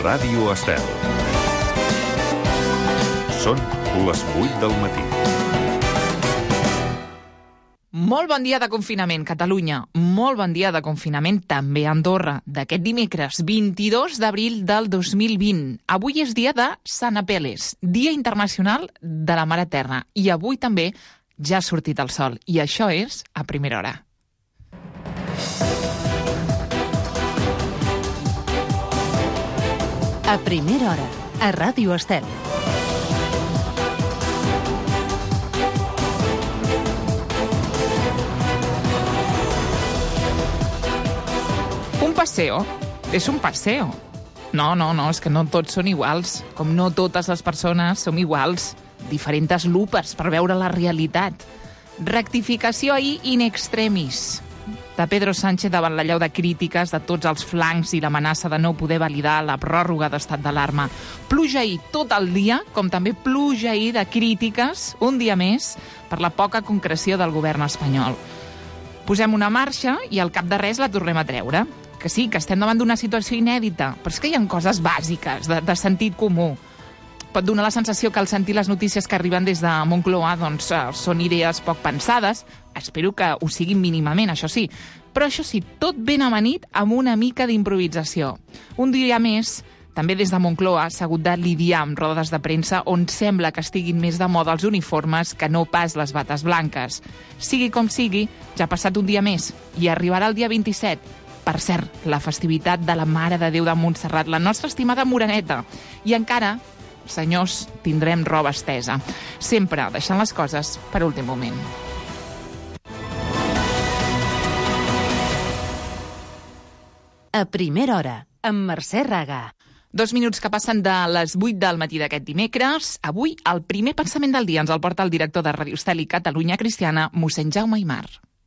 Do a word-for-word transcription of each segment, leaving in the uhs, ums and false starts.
Ràdio Estel. Són les vuit del matí. Molt bon dia de confinament, Catalunya. Molt bon dia de confinament també a Andorra, d'aquest dimecres, vint-i-dos d'abril del dos mil vint. Avui és dia de Sant Apel·les, Dia Internacional de la Mare Terra. I avui també ja ha sortit el sol. I això és a primera hora. A primera hora, a Ràdio Estel. Un paseo és un paseo. No, no, no, és que no tots són iguals. Com no totes les persones som iguals. Diferents lupes per veure la realitat. Rectificació ahir in extremis de Pedro Sánchez davant l'allau de crítiques de tots els flancs i l'amenaça de no poder validar la pròrroga d'estat d'alarma. Pluja ahir tot el dia, com també pluja ahir de crítiques, un dia més, per la poca concreció del govern espanyol. Posem una marxa i al cap de res la tornem a treure. Que sí, que estem davant d'una situació inèdita, però és que hi ha coses bàsiques, de, de sentit comú. Pot donar la sensació que al sentir les notícies que arriben des de Moncloa doncs, eh, són idees poc pensades. Espero que ho siguin mínimament, això sí. Però això sí, tot ben amanit amb una mica d'improvisació. Un dia més, també des de Moncloa s'ha hagut de lidiar amb rodes de premsa on sembla que estiguin més de moda els uniformes que no pas les bates blanques. Sigui com sigui, ja ha passat un dia més i arribarà el dia vint-i-set. Per cert, la festivitat de la Mare de Déu de Montserrat, la nostra estimada Moreneta. I encara, senyors, tindrem roba estesa. Sempre deixant les coses per últim moment. A primera hora, amb Mercè Raga. Dos minuts que passen de les vuit del matí d'aquest dimecres. Avui, el primer pensament del dia ens el porta el director de Ràdio Estel i Catalunya Cristiana, mossèn Jaume Aymar.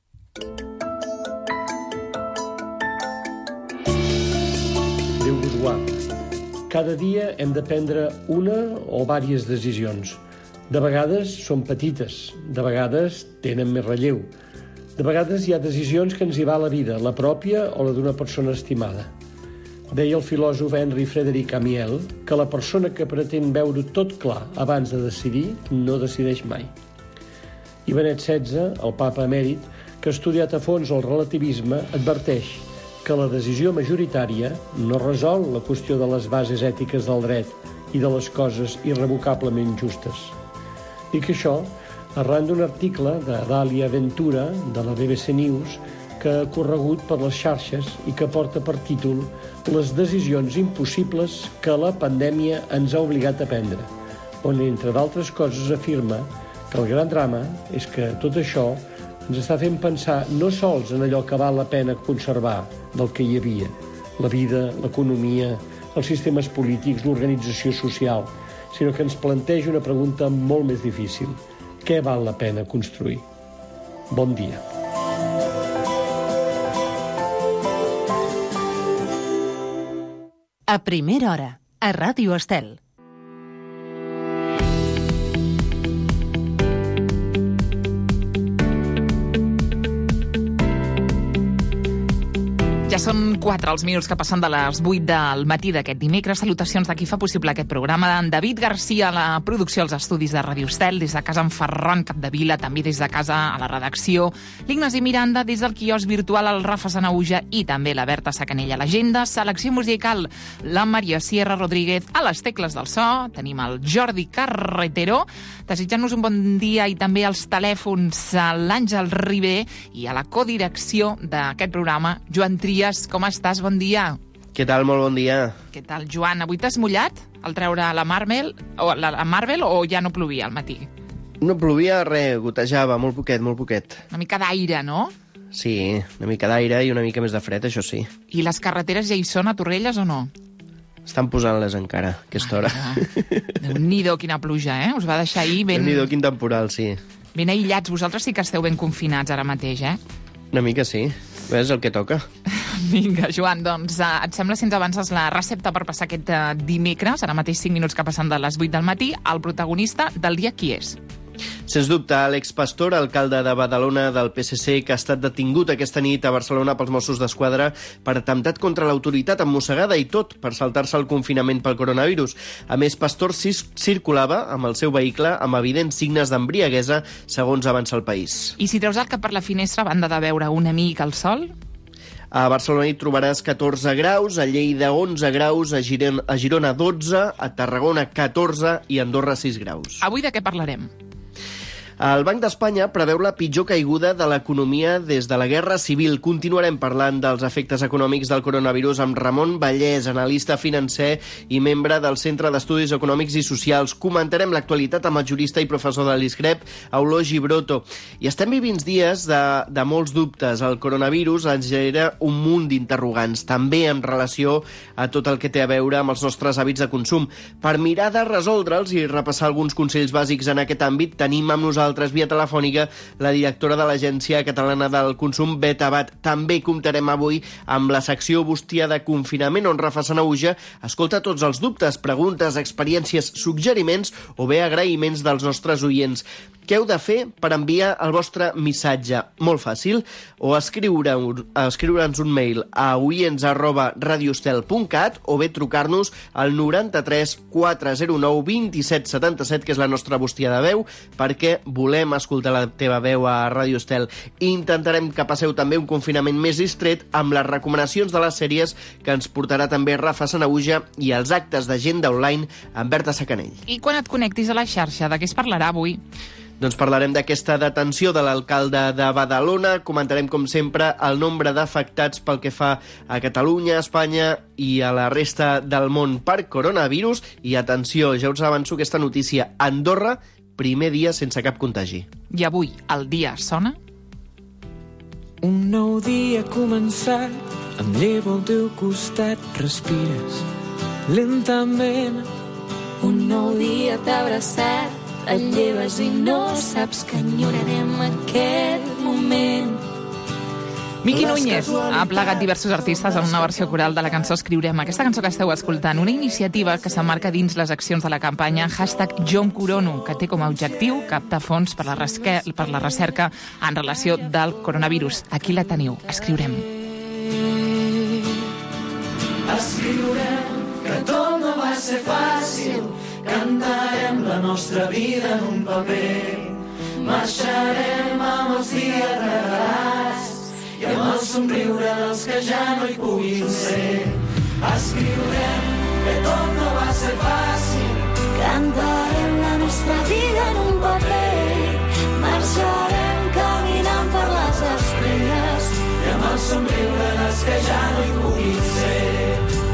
Déu vos guard. Cada dia hem de prendre una o diverses decisions. De vegades són petites, de vegades tenen més relleu. De vegades hi ha decisions que ens hi va la vida, la pròpia o la d'una persona estimada. Deia el filòsof Henri Frédéric Amiel que la persona que pretén veure tot clar abans de decidir no decideix mai. I Benet setze, el papa emèrit, que ha estudiat a fons el relativisme, adverteix que la decisió majoritària no resol la qüestió de les bases ètiques del dret i de les coses irrevocablement justes. Dic això arran d'un article de Dàlia Ventura, de la B B C News, que ha corregut per les xarxes i que porta per títol Les decisions impossibles que la pandèmia ens ha obligat a prendre, on, entre d'altres coses, afirma que el gran drama és que tot això ens està fent pensar no sols en allò que val la pena conservar del que hi havia, la vida, l'economia, els sistemes polítics, l'organització social, sinó que ens planteja una pregunta molt més difícil. Què val la pena construir? Bon dia. A primera hora, a Ràdio Estel. Ja són quatre els minuts que passen de les vuit del matí d'aquest dimecres. Salutacions de qui fa possible aquest programa. En David Garcia, a la producció als estudis de Ràdio Estel, des de casa en Ferran Capdevila, també des de casa a la redacció, l'Ignasi Miranda, des del quiosc virtual el Rafa Sanauja i també la Berta Sacanella a l'agenda. Selecció musical, la Maria Sierra Rodríguez a les tecles del so. Tenim el Jordi Carretero, desitjant-nos un bon dia, i també als telèfons a l'Àngel Ribé i a la codirecció d'aquest programa, Joan Tria. Com estàs? Bon dia. Què tal? Molt bon dia. Què tal, Joan? Avui t'has mullat al treure la Marvel o, la, la Marvel o ja no plovia al matí? No plovia, res, gotejava, molt poquet, molt poquet. Una mica d'aire, no? Sí, una mica d'aire i una mica més de fred, això sí. I les carreteres ja hi són a Torrelles o no? Estan posant-les encara, a aquesta hora. Déu-n'hi-do, quina pluja, eh? Us va deixar ahir ben... Déu-n'hi-do, quin temporal, sí. Ben aïllats. Vosaltres sí que esteu ben confinats ara mateix, eh? Una mica sí. És el que toca. Vinga, Joan, doncs uh, et sembla si ens avances la recepta per passar aquest uh, dimecres, ara mateix cinc minuts que passen de les vuit del matí, el protagonista del dia qui és? Sens dubte, Àlex Pastor, alcalde de Badalona del P S C, que ha estat detingut aquesta nit a Barcelona pels Mossos d'Esquadra per atemptat contra l'autoritat amb mossegada i tot per saltar-se el confinament pel coronavirus. A més, Pastor circulava amb el seu vehicle amb evidents signes d'embriaguesa, segons avança el País. I si treus el cap per la finestra a banda de veure un amic al sol? A Barcelona hi trobaràs catorze graus, a Lleida onze graus, a Girona, a Girona dotze, a Tarragona catorze i a Andorra sis graus. Avui de què parlarem? El Banc d'Espanya preveu la pitjor caiguda de l'economia des de la Guerra Civil. Continuarem parlant dels efectes econòmics del coronavirus amb Ramon Vallès, analista financer i membre del Centre d'Estudis Econòmics i Socials. Comentarem l'actualitat amb el jurista i professor de l'ISCREP, Auló Gibroto. I estem vivint dies de, de molts dubtes. El coronavirus ens genera un munt d'interrogants, també en relació a tot el que té a veure amb els nostres hàbits de consum. Per mirar de resoldre'ls i repassar alguns consells bàsics en aquest àmbit, tenim amb nosaltres via telefònica la directora de l'Agència Catalana del Consum, Bet Abad. També comptarem avui amb la secció Bústia de Confinament, on Rafa Sanahuja escolta tots els dubtes, preguntes, experiències, suggeriments o bé agraïments dels nostres oients. Què heu de fer per enviar el vostre missatge? Molt fàcil. O escriure-nos escriure un mail a oients arroba radiostel punt cat o bé trucar-nos al noranta-tres quatre zero nou vint-i-set setanta-set, que és la nostra bústia de veu, perquè volem escoltar la teva veu a Radio Estel. Intentarem que passeu també un confinament més distret amb les recomanacions de les sèries que ens portarà també Rafa Sanahuja i els actes d'agenda online amb Berta Sacanell. I quan et connectis a la xarxa, de què es parlarà avui? Doncs parlarem d'aquesta detenció de l'alcalde de Badalona, comentarem, com sempre, el nombre d'afectats pel que fa a Catalunya, a Espanya i a la resta del món per coronavirus. I atenció, ja us avanço aquesta notícia: Andorra, primer dia sense cap contagi. I avui el dia sona? Un nou dia ha començat, em llevo al teu costat, respires lentament. Un nou dia t'ha abraçat, et lleves i no saps que enyorarem aquest moment. Miqui Núñez ha plegat diversos artistes en una versió coral de la cançó Escriurem. Aquesta cançó que esteu escoltant, una iniciativa que s'emmarca dins les accions de la campanya hashtag Jo em corono, que té com a objectiu captar fons per la, resque, per la recerca en relació del coronavirus. Aquí la teniu, Escriurem. Escriurem que tot no va ser fàcil, cantarem la nostra vida en un paper, marxarem amb els dies regalats i amb el somriure dels que ja no hi puguin ser. Escriurem que tot no va ser fàcil, cantarem la nostra vida en un paper, marxarem caminant per les estrelles i amb el somriure dels que ja no hi puguin ser.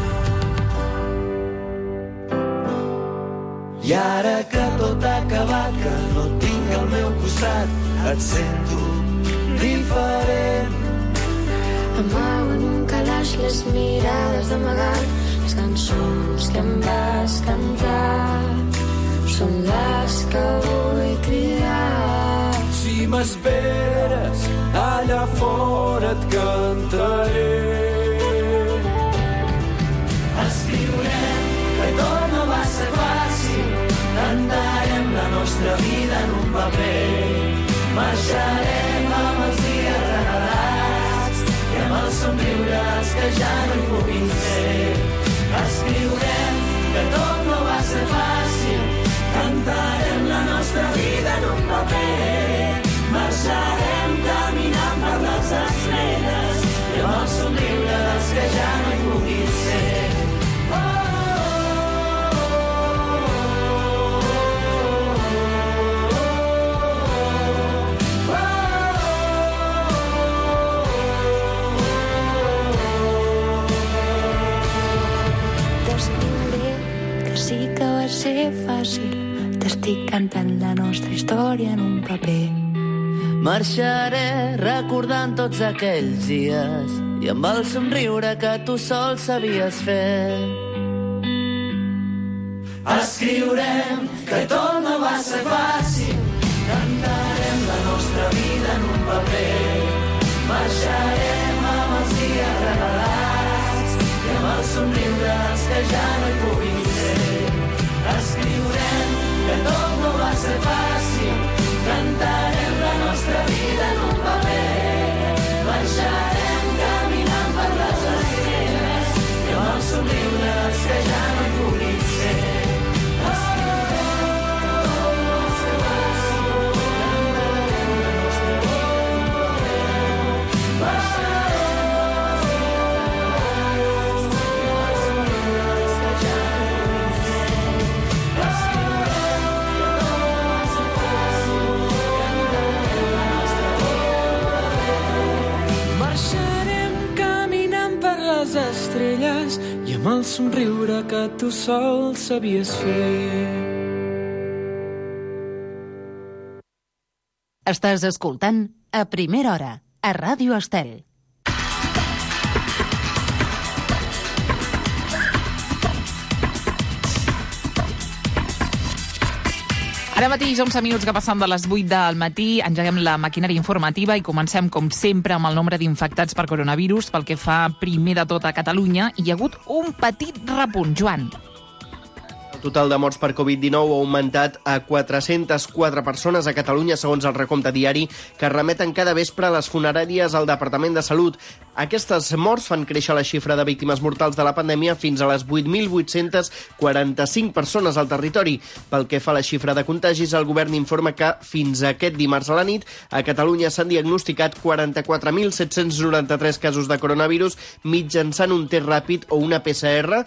I ara que tot ha acabat, que no et tinc al meu costat, et sento diferent. Amago en un calaix les mirades d'amagat, les cançons que em vas cantar són les que vull cridar. Si m'esperes, allà fora et cantaré. Escriurem que tot no va ser fàcil, cantarem la nostra vida en un paper, marxarem amb els dies regalats i amb els somriures que ja no hi puguin ser. Escriurem que tot no va ser fàcil, cantarem la nostra vida en un paper, marxarem caminant per les estrelles i amb els somriures que ja no hi puguin ser. Sí que va ser fàcil, t'estic cantant la nostra història en un paper. Marxaré recordant tots aquells dies i amb el somriure que tu sol sabies fer. Escriurem que tot no va ser fàcil, cantarem la nostra vida en un paper, marxarem amb els dies regalats i amb els somriures que ja no hi puguin ser. Escriurem que tot no va ser fàcil, les estrelles i amb el somriure que tu sol sabies fer. Estàs escoltant A Primera Hora, a Ràdio Estel. Ara mateix, onze minuts que passen de les vuit del matí, engeguem la maquinària informativa i comencem, com sempre, amb el nombre d'infectats per coronavirus. Pel que fa primer de tot a Catalunya, hi ha hagut un petit repunt. Joan. El total de morts per covid dinou ha augmentat a quatre-centes quatre persones a Catalunya, segons el recompte diari que remeten cada vespre a les funeràries al Departament de Salut. Aquestes morts fan créixer la xifra de víctimes mortals de la pandèmia fins a les vuit mil vuit-cents quaranta-cinc persones al territori. Pel que fa a la xifra de contagis, el govern informa que fins a aquest dimarts a la nit a Catalunya s'han diagnosticat quaranta-quatre mil set-cents noranta-tres casos de coronavirus mitjançant un test ràpid o una P C R,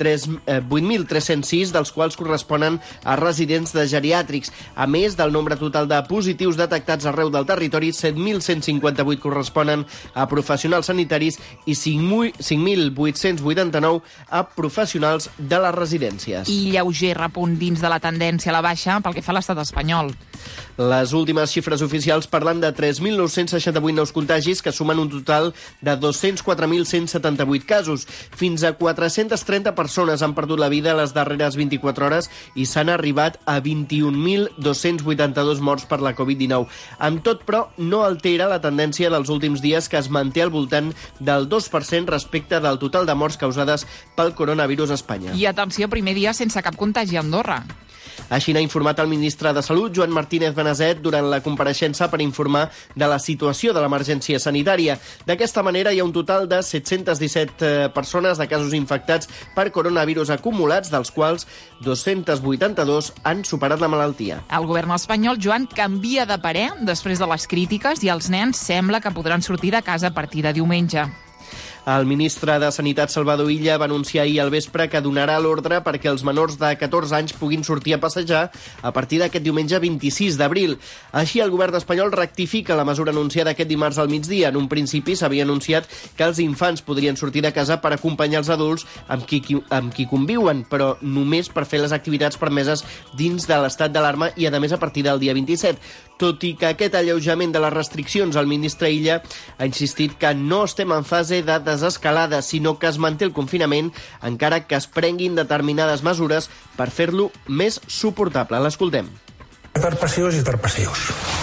vuit mil tres-cents sis dels quals corresponen a residents de geriàtrics. A més del nombre total de positius detectats arreu del territori, set mil cent cinquanta-vuit corresponen a professionals sanitaris i cinc mil vuit-cents vuitanta-nou a professionals de les residències. I lleuger repunt dins de la tendència a la baixa pel que fa a l'estat espanyol. Les últimes xifres oficials parlen de tres mil nou-cents seixanta-vuit nous contagis que sumen un total de dos-cents quatre mil cent setanta-vuit casos. Fins a quatre-centes trenta persones han perdut la vida les darreres vint-i-quatre hores i s'han arribat a vint-i-un mil dos-cents vuitanta-dos morts per la covid dinou. Amb tot, però, no altera la tendència dels últims dies, que es manté al voltant del dos per cent respecte del total de morts causades pel coronavirus a Espanya. I atenció, primer dia sense cap contagi a Andorra. Així n'ha informat el ministre de Salut, Joan Martínez Benazet, durant la compareixença per informar de la situació de l'emergència sanitària. D'aquesta manera, hi ha un total de set-cents disset persones de casos infectats per coronavirus acumulats, dels quals dos-cents vuitanta-dos han superat la malaltia. El govern espanyol, Joan, canvia de parer després de les crítiques i els nens sembla que podran sortir de casa a partir de diumenge. El ministre de Sanitat, Salvador Illa, va anunciar ahir al vespre que donarà l'ordre perquè els menors de catorze anys puguin sortir a passejar a partir d'aquest diumenge vint-i-sis d'abril. Així, el govern espanyol rectifica la mesura anunciada aquest dimarts al migdia. En un principi s'havia anunciat que els infants podrien sortir de casa per acompanyar els adults amb qui, amb qui conviuen, però només per fer les activitats permeses dins de l'estat d'alarma i, a més, a partir del dia vint-i-set. Tot i que aquest alleujament de les restriccions, el ministre Illa ha insistit que no estem en fase de desescalada, sinó que es manté el confinament, encara que es prenguin determinades mesures per fer-lo més suportable. L'escoltem. Dar paseos y dar paseos.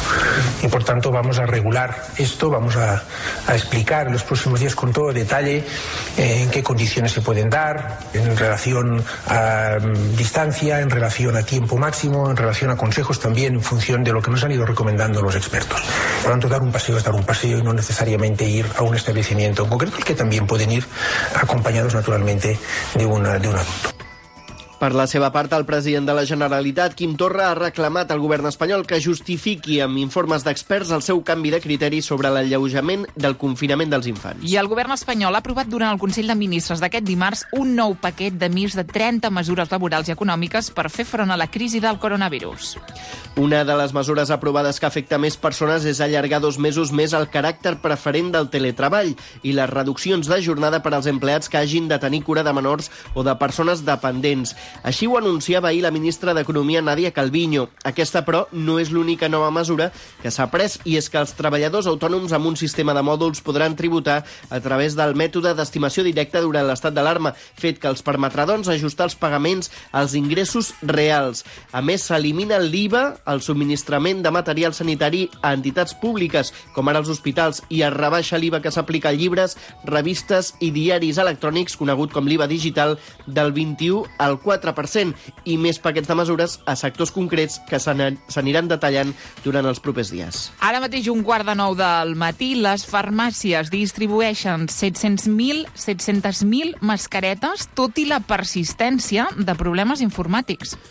Y por tanto vamos a regular esto, vamos a, a explicar en los próximos días con todo detalle eh, en qué condiciones se pueden dar, en relación a um, distancia, en relación a tiempo máximo, en relación a consejos también en función de lo que nos han ido recomendando los expertos. Por tanto, dar un paseo es dar un paseo y no necesariamente ir a un establecimiento en concreto, el que también pueden ir acompañados naturalmente de, una, de un adulto. Per la seva part, el president de la Generalitat, Quim Torra, ha reclamat al govern espanyol que justifiqui amb informes d'experts el seu canvi de criteri sobre l'alleujament del confinament dels infants. I el govern espanyol ha aprovat durant el Consell de Ministres d'aquest dimarts un nou paquet de més de trenta mesures laborals i econòmiques per fer front a la crisi del coronavirus. Una de les mesures aprovades que afecta més persones és allargar dos mesos més el caràcter preferent del teletreball i les reduccions de jornada per als empleats que hagin de tenir cura de menors o de persones dependents. Així ho anunciava ahir la ministra d'Economia, Nadia Calviño. Aquesta, però, no és l'única nova mesura que s'ha pres, i és que els treballadors autònoms amb un sistema de mòduls podran tributar a través del mètode d'estimació directa durant l'estat d'alarma, fet que els permetrà, doncs, ajustar els pagaments als ingressos reals. A més, s'elimina l'I V A al subministrament de material sanitari a entitats públiques, com ara els hospitals, i es rebaixa l'I V A que s'aplica a llibres, revistes i diaris electrònics, conegut com l'I V A digital, del vint-i-u al quatre per cent, i més paquets de mesures a sectors concrets que s'aniran detallant durant els propers dies. Ara mateix, un quart de nou del matí, les farmàcies distribueixen set-cents mil set-cents mil mascaretes, tot i la persistència de problemes informàtics.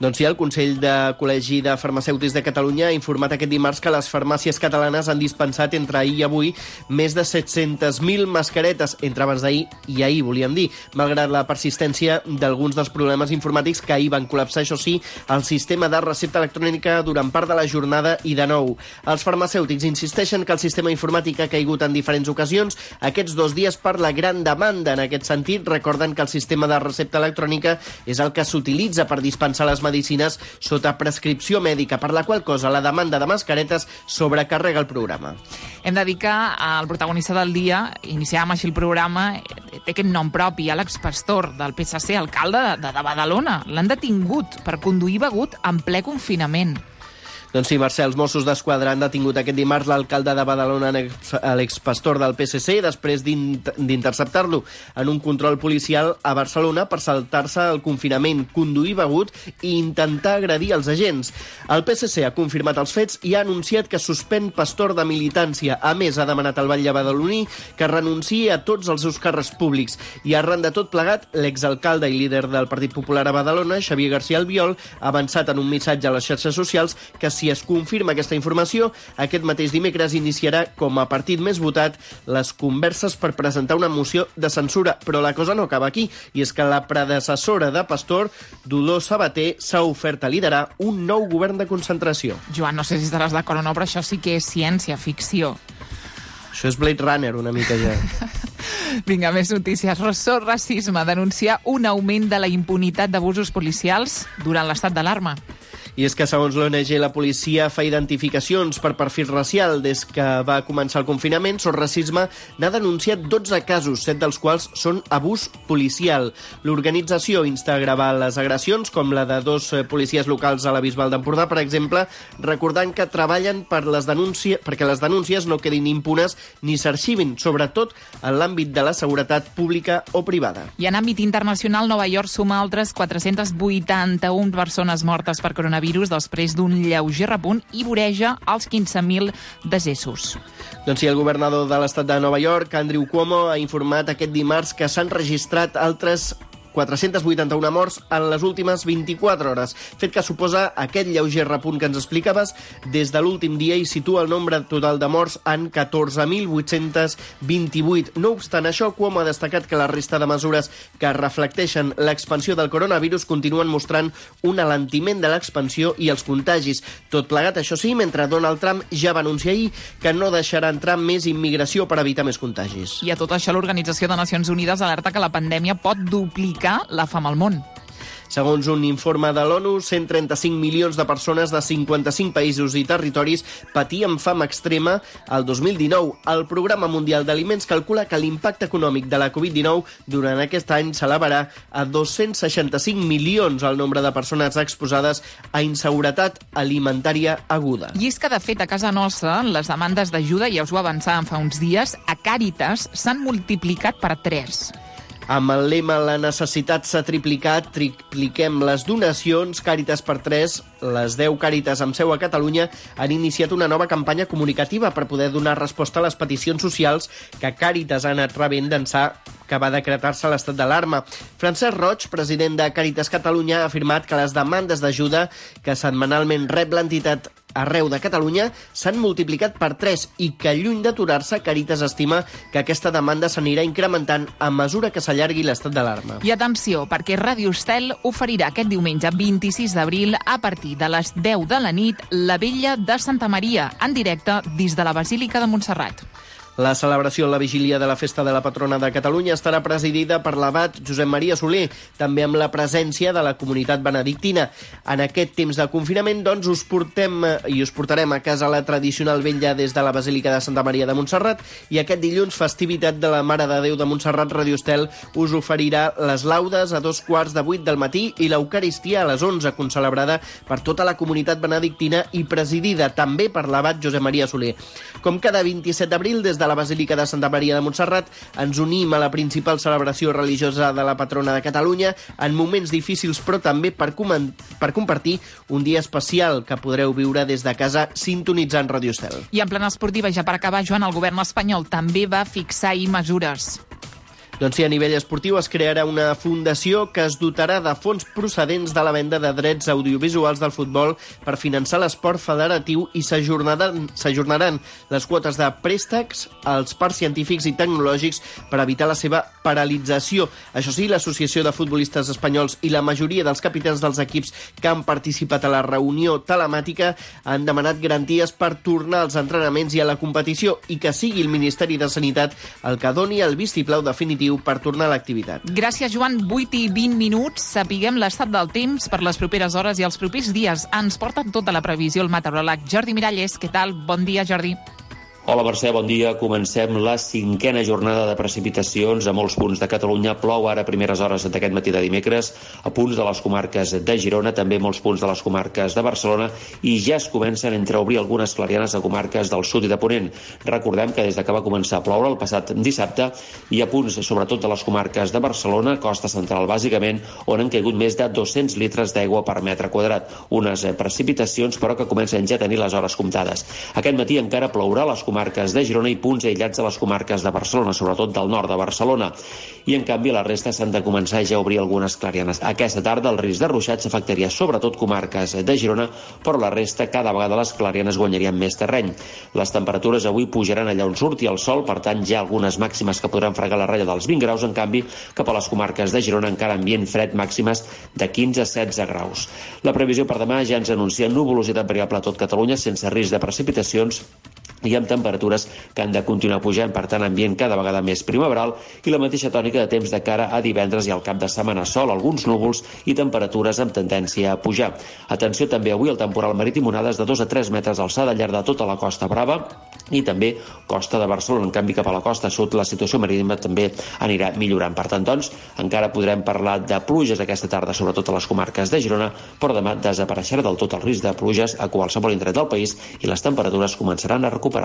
Doncs sí, el Consell de Col·legi de Farmacèutics de Catalunya ha informat aquest dimarts que les farmàcies catalanes han dispensat entre ahir i avui més de set-centes mil mascaretes, entre abans d'ahir i ahir, volíem dir, malgrat la persistència d'alguns dels problemes informàtics que ahir van col·lapsar, això sí, el sistema de recepta electrònica durant part de la jornada i de nou. Els farmacèutics insisteixen que el sistema informàtic ha caigut en diferents ocasions aquests dos dies per la gran demanda. En aquest sentit, recorden que el sistema de recepta electrònica és el que s'utilitza per dispensar les medicines sota prescripció mèdica, per la qual cosa la demanda de mascaretes sobrecarrega el programa. Hem de dir que el protagonista del dia, iniciàvem així el programa, té aquest nom propi, Àlex Pastor, del P S C, alcalde de, de Badalona. L'han detingut per conduir begut en ple confinament. Doncs sí, Mercè, els Mossos d'Esquadra han detingut aquest dimarts l'alcalde de Badalona, Àlex Pastor, del P S C, després d'interceptar-lo en un control policial a Barcelona per saltar-se el confinament, conduir begut i intentar agredir els agents. El P S C ha confirmat els fets i ha anunciat que suspèn Pastor de militància. A més, ha demanat al batlle badaloní que renunciï a tots els seus càrrecs públics. I arran de tot plegat, l'exalcalde i líder del Partit Popular a Badalona, Xavier García Albiol, ha avançat en un missatge a les xarxes socials que si es confirma aquesta informació, aquest mateix dimecres iniciarà com a partit més votat les converses per presentar una moció de censura. Però la cosa no acaba aquí, i és que la predecessora de Pastor, Dolors Sabater, s'ha ofert a liderar un nou govern de concentració. Joan, no sé si estaràs d'acord o no, però això sí que és ciència-ficció. Això és Blade Runner, una mica ja. Vinga, més notícies. Ressò Racisme denuncia un augment de la impunitat d'abusos policials durant l'estat d'alarma. I és que, segons l'O N G, la policia fa identificacions per perfil racial. Des que va començar el confinament, Sos Racisme n'ha denunciat dotze casos, set dels quals són abús policial. L'organització insta a gravar les agressions, com la de dos policies locals a la Bisbal d'Empordà, per exemple, recordant que treballen per les denúncies, perquè les denúncies no quedin impunes ni s'arxivin, sobretot en l'àmbit de la seguretat pública o privada. I en àmbit internacional, Nova York suma altres quatre-cents vuitanta-una persones mortes per coronavirus després d'un lleuger repunt i voreja els quinze mil decessos. Doncs sí, el governador de l'estat de Nova York, Andrew Cuomo, ha informat aquest dimarts que s'han registrat altres quatre-cents vuitanta-una morts en les últimes vint-i-quatre hores, fet que suposa aquest lleuger repunt que ens explicaves des de l'últim dia i situa el nombre total de morts en catorze mil vuit-cents vint-i-vuit. No obstant això, Cuomo ha destacat que la resta de mesures que reflecteixen l'expansió del coronavirus continuen mostrant un alentiment de l'expansió i els contagis. Tot plegat, això sí, mentre Donald Trump ja va anunciar ahir que no deixarà entrar més immigració per evitar més contagis. I a tot això, l'Organització de Nacions Unides alerta que la pandèmia pot duplicar la fam al món. Segons un informe de l'ONU, cent trenta-cinc milions de persones de cinquanta-cinc països i territoris patien fam extrema el dos mil dinou. El Programa Mundial d'Aliments calcula que l'impacte econòmic de la covid dinou durant aquest any s'elevarà a dos-cents seixanta-cinc milions el nombre de persones exposades a inseguretat alimentària aguda. I és que, de fet, a casa nostra, les demandes d'ajuda, ja us ho avançàvem fa uns dies, a Càritas s'han multiplicat per tres. Amb el lema "La necessitat s'ha triplicat, tripliquem les donacions", Càritas per tres, les deu Càritas amb seu a Catalunya, han iniciat una nova campanya comunicativa per poder donar resposta a les peticions socials que Càritas ha anat rebent d'ençà que va decretar-se l'estat d'alarma. Francesc Roig, president de Càritas Catalunya, ha afirmat que les demandes d'ajuda que setmanalment rep l'entitat arreu de Catalunya s'han multiplicat per tres i que, lluny d'aturar-se, Càritas estima que aquesta demanda s'anirà incrementant a mesura que s'allargui l'estat d'alarma. I atenció, perquè Ràdio Estel oferirà aquest diumenge vint-i-sis d'abril a partir de les deu de la nit la Vella de Santa Maria, en directe des de la Basílica de Montserrat. La celebració en la vigília de la Festa de la Patrona de Catalunya estarà presidida per l'abat Josep Maria Soler, també amb la presència de la comunitat benedictina. En aquest temps de confinament, doncs, us portem i us portarem a casa la tradicional vetlla des de la Basílica de Santa Maria de Montserrat i aquest dilluns, festivitat de la Mare de Déu de Montserrat, Radio Estel us oferirà les laudes a dos quarts de vuit del matí i l'Eucaristia a les onze, concelebrada per tota la comunitat benedictina i presidida també per l'abat Josep Maria Soler. Com cada vint-i-set d'abril, des de de la Basílica de Santa Maria de Montserrat, ens unim a la principal celebració religiosa de la patrona de Catalunya en moments difícils, però també per, per compartir un dia especial que podreu viure des de casa sintonitzant Radio Estel. I en plana esportiva, ja per acabar, Joan, el govern espanyol també va fixar ahir mesures. Doncs sí, a nivell esportiu es crearà una fundació que es dotarà de fons procedents de la venda de drets audiovisuals del futbol per finançar l'esport federatiu i s'ajornaran, s'ajornaran les quotes de préstecs als parcs científics i tecnològics per evitar la seva paralització. Això sí, l'Associació de Futbolistes Espanyols i la majoria dels capitans dels equips que han participat a la reunió telemàtica han demanat garanties per tornar als entrenaments i a la competició i que sigui el Ministeri de Sanitat el que doni el vistiplau definitiu per tornar a l'activitat. Gràcies, Joan. vuit i vint minuts. Sapiguem l'estat del temps per les properes hores i els propers dies. Ens porta tota la previsió el meteoròleg Jordi Miralles. Què tal? Bon dia, Jordi. Hola, Mercè, bon dia. Comencem la cinquena jornada de precipitacions a molts punts de Catalunya. Plou ara a primeres hores d'aquest matí de dimecres a punts de les comarques de Girona, també molts punts de les comarques de Barcelona, i ja es comencen a entreobrir algunes clarianes a comarques del sud i de Ponent. Recordem que des de que va començar a ploure el passat dissabte hi ha punts, sobretot de les comarques de Barcelona, costa central bàsicament, on han caigut més de dos-cents litres d'aigua per metre quadrat. Unes precipitacions, però, que comencen ja a tenir les hores comptades. Aquest matí encara plourà a les comarques de Girona i punts aïllats a les comarques de Barcelona, sobretot del nord de Barcelona. I, en canvi, la resta s'han de començar ja a obrir algunes clarianes. Aquesta tarda el risc de ruixats afectaria sobretot comarques de Girona, però la resta cada vegada les clarianes guanyarien més terreny. Les temperatures avui pujaran allà on surti el sol, per tant, ja algunes màximes que podran fregar la ratlla dels vint graus, en canvi, cap a les comarques de Girona encara ambient fred, màximes de quinze a setze graus. La previsió per demà ja ens anuncia nuvolositat variable a tot Catalunya, sense risc de precipitacions, i amb temperatures que han de continuar pujant, per tant, ambient cada vegada més primaveral i la mateixa tònica de temps de cara a divendres i al cap de setmana. Sol, alguns núvols i temperatures amb tendència a pujar. Atenció també avui al temporal marítim, onades de dos a tres metres d'alçada al llarg de tota la Costa Brava i també costa de Barcelona. En canvi, cap a la costa sud la situació marítima també anirà millorant. Per tant, doncs, encara podrem parlar de pluges aquesta tarda, sobretot a les comarques de Girona, però demà desapareixerà del tot el risc de pluges a qualsevol indret del país i les temperatures començaran a recuperar.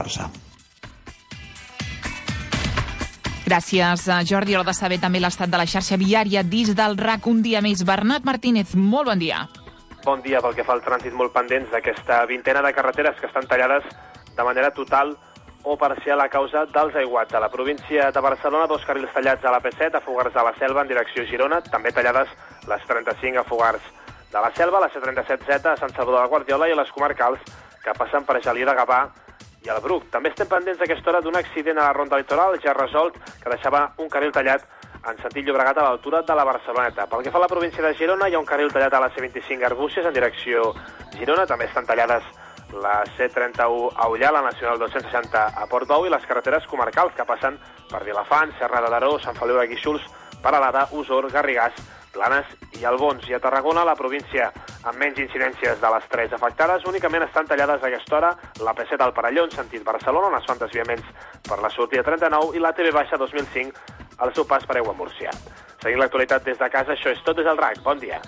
Gràcies, Jordi. Hora de saber també l'estat de la xarxa viària dins del R A C un dia més. Bernat Martínez, molt bon dia. Bon dia. Pel que fa al trànsit, molt pendents d'aquesta vintena de carreteres que estan tallades de manera total o parcial a causa dels aiguats. A la província de Barcelona, dos carrils tallats a la P set, a Fogars de la Selva en direcció Girona, també tallades les trenta-cinc a Fogars de la Selva, la C trenta-set Z a Sant Salvador de Guardiola i les comarcals que passen per Gelida de Gavà i el Bruc. També estem pendents d'aquesta hora d'un accident a la Ronda Litoral, ja resolt, que deixava un carril tallat en sentit Llobregat a l'altura de la Barceloneta. Pel que fa a la província de Girona, hi ha un carril tallat a la C vint-i-cinc Arbúcies en direcció Girona. També estan tallades la C trenta-u a Ullà, la Nacional dos-cents seixanta a Portbou i les carreteres comarcals que passen per Vilafant, Serra de Daró, Sant Feliu de Guíxols, Peralada, Osor, Garrigàs, Planes i Albons. I a Tarragona, la província amb menys incidències de les tres afectades, únicament estan tallades a aquesta hora la P set al Parelló en sentit Barcelona, on es fan desviaments per la sortida trenta-nou, i la T V baixa dos mil cinc al seu pas per Aigua Múrcia. Seguint l'actualitat des de casa, això és tot des del R A C. Bon dia.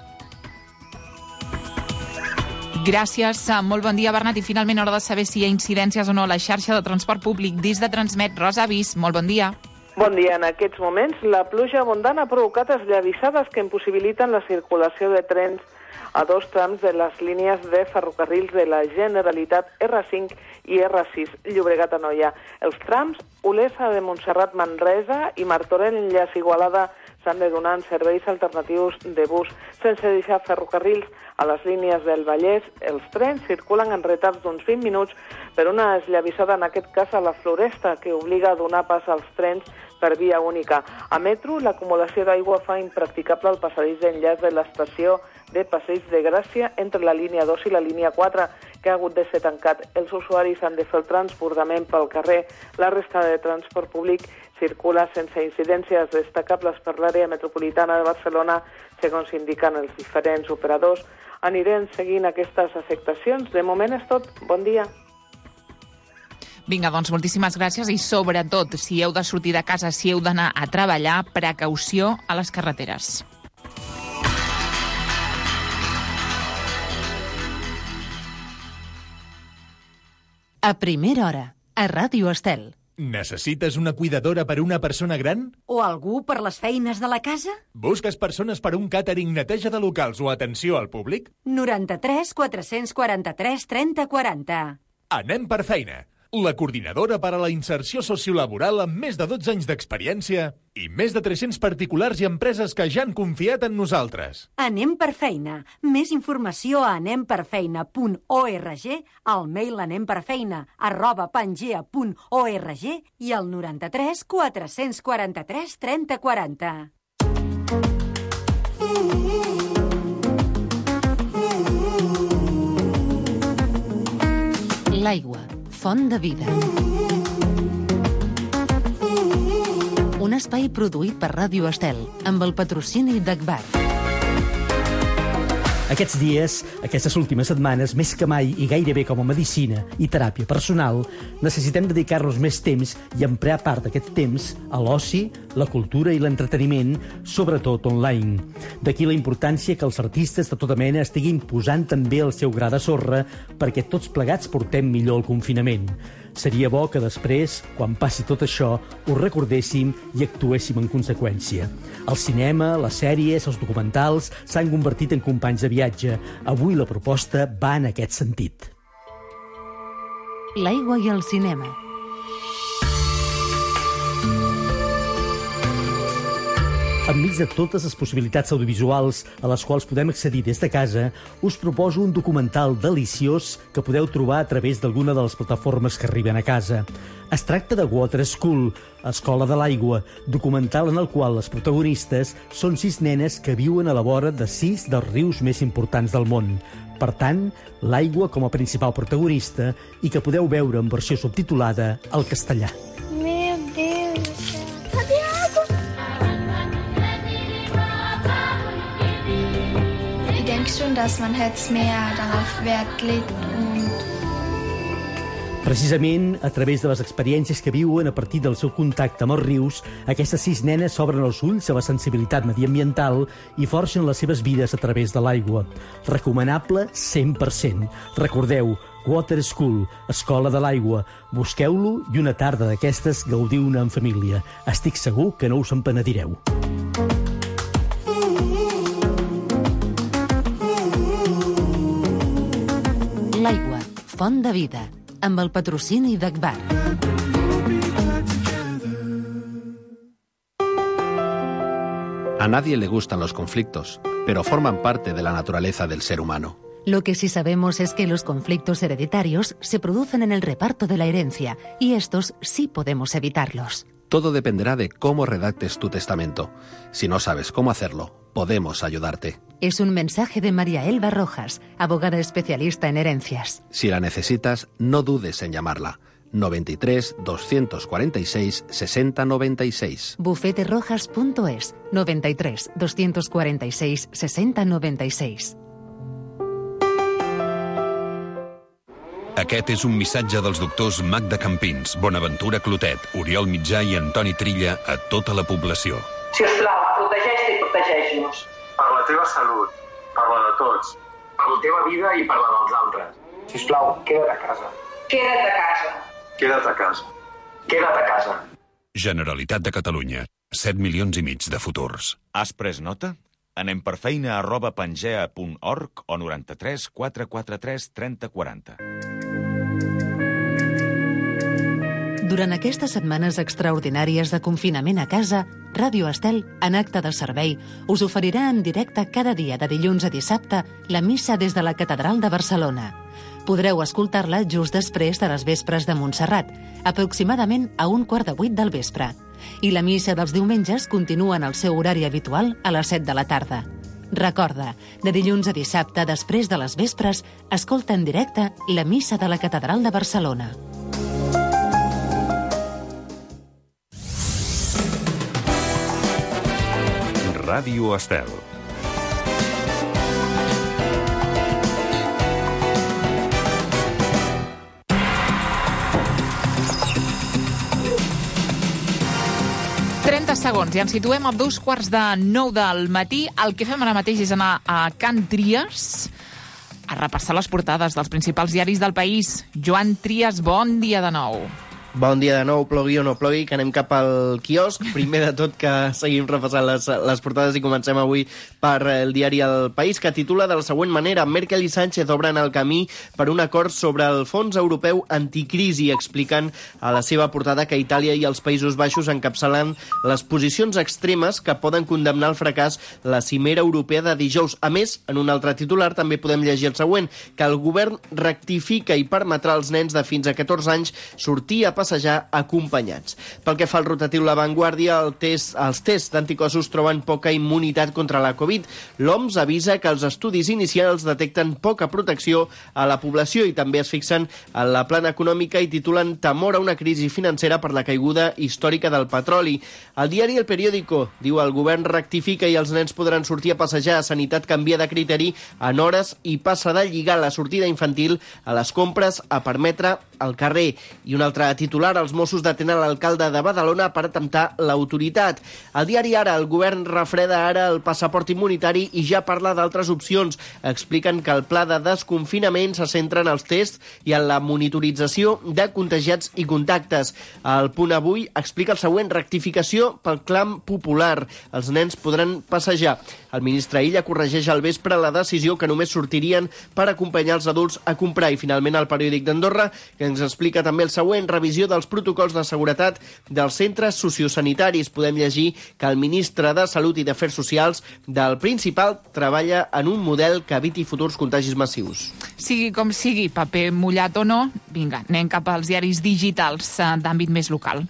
Gràcies, molt bon dia, Bernat. I finalment, hora de saber si hi ha incidències o no a la xarxa de transport públic. Des de Transmet, Rosa Avís, molt bon dia. Bon dia. En aquests moments, la pluja abundant ha provocat esllavissades que impossibiliten la circulació de trens a dos trams de les línies de ferrocarrils de la Generalitat R cinc i R sis Llobregat-Anoia. Els trams Olesa de Montserrat Manresa i Martorell enllaç Igualada s'han de donar en serveis alternatius de bus. Sense deixar ferrocarrils a les línies del Vallès, els trens circulen en retards d'uns vint minuts per una esllavissada, en aquest cas a la Floresta, que obliga a donar pas als trens per via única. A Metro, l'acumulació d'aigua fa impracticable el passadís d'enllaç de l'estació de Passeig de Gràcia entre la línia dos i la línia quatre, que ha hagut de ser tancat. Els usuaris han de fer el transbordament pel carrer. La resta de transport públic circula sense incidències destacables per l'àrea metropolitana de Barcelona, segons indiquen els diferents operadors. Anirem seguint aquestes afectacions. De moment és tot. Bon dia. Vinga, doncs moltíssimes gràcies i sobretot, si heu de sortir de casa, si heu d'anar a treballar, precaució a les carreteres. A primera hora, a Ràdio Estel. Necessites una cuidadora per una persona gran? O algú per les feines de la casa? Busques persones per un càtering, neteja de locals o atenció al públic? noranta-tres quatre-cents quaranta-tres trenta quaranta. Anem per feina. la coordinadora per a la inserció sociolaboral amb més de dotze anys d'experiència i més de tres-cents particulars i empreses que ja han confiat en nosaltres. Anem per feina. Més informació a anem per feina punt org, al mail anemperfeina arroba pangea punt org i al noranta-tres quatre-cents quaranta-tres trenta quaranta. L'aigua, font de vida. Un espai produït per Ràdio Estel, amb el patrocini d'Agbar. Aquests dies, aquestes últimes setmanes, més que mai i gairebé com a medicina i teràpia personal, necessitem dedicar-nos més temps i emplear part d'aquest temps a l'oci, la cultura i l'entreteniment, sobretot online. D'aquí la importància que els artistes de tota mena estiguin posant també el seu gra de sorra perquè tots plegats portem millor el confinament. Seria bo que després, quan passi tot això, ho recordéssim i actuéssim en conseqüència. El cinema, les sèries, els documentals s'han convertit en companys de viatge. Avui la proposta va en aquest sentit. L'aigua i el cinema. Enmig de totes les possibilitats audiovisuals a les quals podem accedir des de casa, us proposo un documental deliciós que podeu trobar a través d'alguna de les plataformes que arriben a casa. Es tracta de Water School, Escola de l'Aigua, documental en el qual les protagonistes són sis nenes que viuen a la vora de sis dels rius més importants del món. Per tant, l'aigua com a principal protagonista i que podeu veure en versió subtitulada al castellà. Meu Deus! Ich denke schon, dass man jetzt mehr darauf Wert legt und Precisament, a través de les experiències que viuen a partir del seu contacte amb els rius, aquestes sis nenes s'obren els ulls a la sensibilitat mediambiental i forgen les seves vides a través de l'aigua. Recomanable cent per cent. Recordeu, Water School, Escola de l'Aigua. Busqueu-lo i una tarda d'aquestes gaudiu-ne en família. Estic segur que no us en penedireu. L'aigua, font de vida, amb el patrocini d'Agbar. A nadie le gustan los conflictos, pero forman parte de la naturaleza del ser humano. Lo que sí sabemos es que los conflictos hereditarios se producen en el reparto de la herencia, y estos sí podemos evitarlos. Todo dependerá de cómo redactes tu testamento. Si no sabes cómo hacerlo, podemos ayudarte. Es un mensaje de María Elba Rojas, abogada especialista en herencias. Si la necesitas, no dudes en llamarla. noventa y tres, doscientos cuarenta y seis, sesenta noventa y seis. bufete rojas punto es, noventa y tres, doscientos cuarenta y seis, sesenta noventa y seis. Aquest és un missatge dels doctors Magda Campins, Bonaventura Clotet, Oriol Mitjà i Antoni Trilla a tota la població. Si us plau, protegeix-te i protegeix-nos. Per la teva salut, per la de tots, per la teva vida i per la dels altres. Si us plau, queda't a casa. Queda't a casa. Queda't a casa. Queda't a casa. Generalitat de Catalunya. set milions i mig de futurs. Has pres nota? Anem per feina arroba pangea punt org o noranta-tres quatre quaranta-tres trenta quaranta. Durant aquestes setmanes extraordinàries de confinament a casa, Ràdio Estel, en acte de servei, us oferirà en directe cada dia de dilluns a dissabte la missa des de la Catedral de Barcelona. Podreu escoltar-la just després de les vespres de Montserrat, aproximadament a un quart de vuit del vespre. I la missa dels diumenges continua en el seu horari habitual a les set de la tarda. Recorda, de dilluns a dissabte, després de les vespres, escolta en directe la missa de la Catedral de Barcelona. Ràdio Estel. trenta segons i ens situem a dos quarts de nou del matí. El que fem ara mateix és anar a Can Trias a repassar les portades dels principals diaris del país. Joan Trias, bon dia de nou. Bon dia de nou, plogui o no plogui, que anem cap al quiosc. Primer de tot que seguim repassant les, les portades i comencem avui per el diari El País, que titula de la següent manera: Merkel i Sánchez obren el camí per un acord sobre el Fons Europeu Anticrisi, explicant a la seva portada que Itàlia i els Països Baixos encapçalen les posicions extremes que poden condemnar al fracàs la cimera europea de dijous. A més, en un altre titular també podem llegir el següent, que el govern rectifica i permetrà als nens de fins a catorze anys sortir a passejar acompanyats. Pel que fa al rotatiu La Vanguardia, el test, els tests d'anticossos troben poca immunitat contra la Covid. L'O M S avisa que els estudis inicials detecten poca protecció a la població i també es fixen en la plana econòmica i titulen temor a una crisi financera per la caiguda històrica del petroli. El diari El Periódico diu el govern rectifica i els nens podran sortir a passejar. Sanitat canvia de criteri en hores i passa de lligar la sortida infantil a les compres a permetre al carrer. I un altre titular, els Mossos detenen l'alcalde de Badalona per atemptar l'autoritat. El diari Ara, el govern refreda ara el passaport immunitari i ja parla d'altres opcions. Expliquen que el pla de desconfinament se centra en els tests i en la monitorització de contagiats i contactes. El Punt Avui explica el següent: rectificació pel clam popular. Els nens podran passejar. El ministre Illa corregeix al vespre la decisió que només sortirien per acompanyar els adults a comprar. I finalment el Periòdic d'Andorra, que ens explica també el següent: revisió dels protocols de seguretat dels centres sociosanitaris. Podem llegir que el ministre de Salut i d'Afers Socials del Principat treballa en un model que eviti futurs contagis massius. Sigui com sigui, paper mullat o no, vinga, anem cap als diaris digitals d'àmbit més local.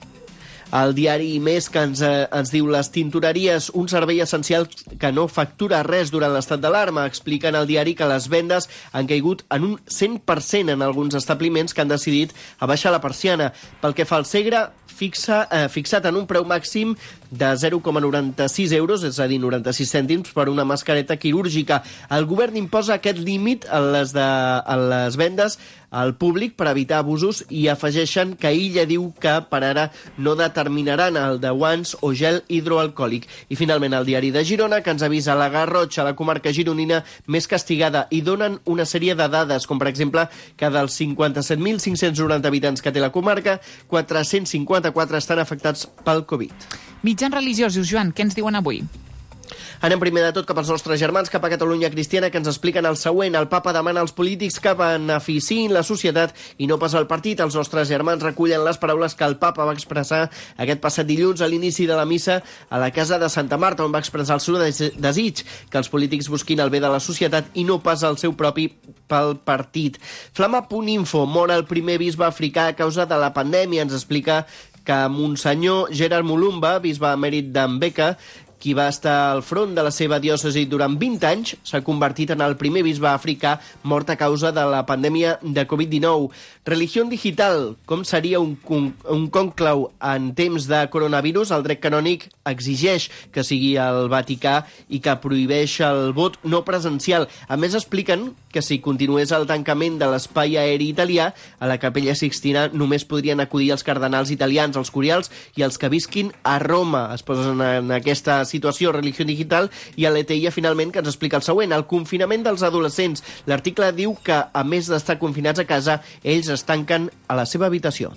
El diari Més, que ens, eh, ens diu les tintoreries, un servei essencial que no factura res durant l'estat d'alarma. Expliquen al diari que les vendes han caigut en un cent per cent en alguns establiments que han decidit abaixar la persiana. Pel que fa al Segre, fixa, eh, fixat en un preu màxim de zero coma noranta-sis euros, és a dir, noranta-sis cèntims per una mascareta quirúrgica. El govern imposa aquest límit a les, de, a les vendes al públic per evitar abusos i afegeixen que Illa diu que per ara no determinaran el de guants o gel hidroalcohòlic. I finalment el diari de Girona, que ens avisa la Garrotxa, la comarca gironina més castigada, i donen una sèrie de dades, com per exemple que dels cinquanta-set mil cinc-cents noranta habitants que té la comarca, quatre-cents cinquanta-quatre estan afectats pel Covid. Mitjans religiosos, Joan, què ens diuen avui? Anem primer de tot cap als nostres germans, cap a Catalunya Cristiana, que ens expliquen el següent. El papa demana als polítics que beneficiïn la societat i no pas el partit. Els nostres germans recullen les paraules que el papa va expressar aquest passat dilluns a l'inici de la missa a la casa de Santa Marta, on va expressar el seu desig que els polítics busquin el bé de la societat i no pas el seu propi pel partit. Flama punt info, mor el primer bisbe africà a causa de la pandèmia. Ens explica que Monsenyor Gerard Mulumba, bisbe emèrit d'Ambeka, qui va estar al front de la seva diòcesi durant vint anys, s'ha convertit en el primer bisbe africà mort a causa de la pandèmia de Covid dinou. Religió digital, com seria un, un, un conclau en temps de coronavirus? El dret canònic exigeix que sigui el Vaticà i que prohibeix el vot no presencial. A més, expliquen que si continués el tancament de l'espai aeri italià, a la Capella Sixtina només podrien acudir els cardenals italians, els curials i els que visquin a Roma. Es posen en aquesta situació Religió Digital i a l'E T I A finalment, que ens explica el següent: el confinament dels adolescents. L'article diu que, a més d'estar confinats a casa, ells es tanquen a la seva habitació.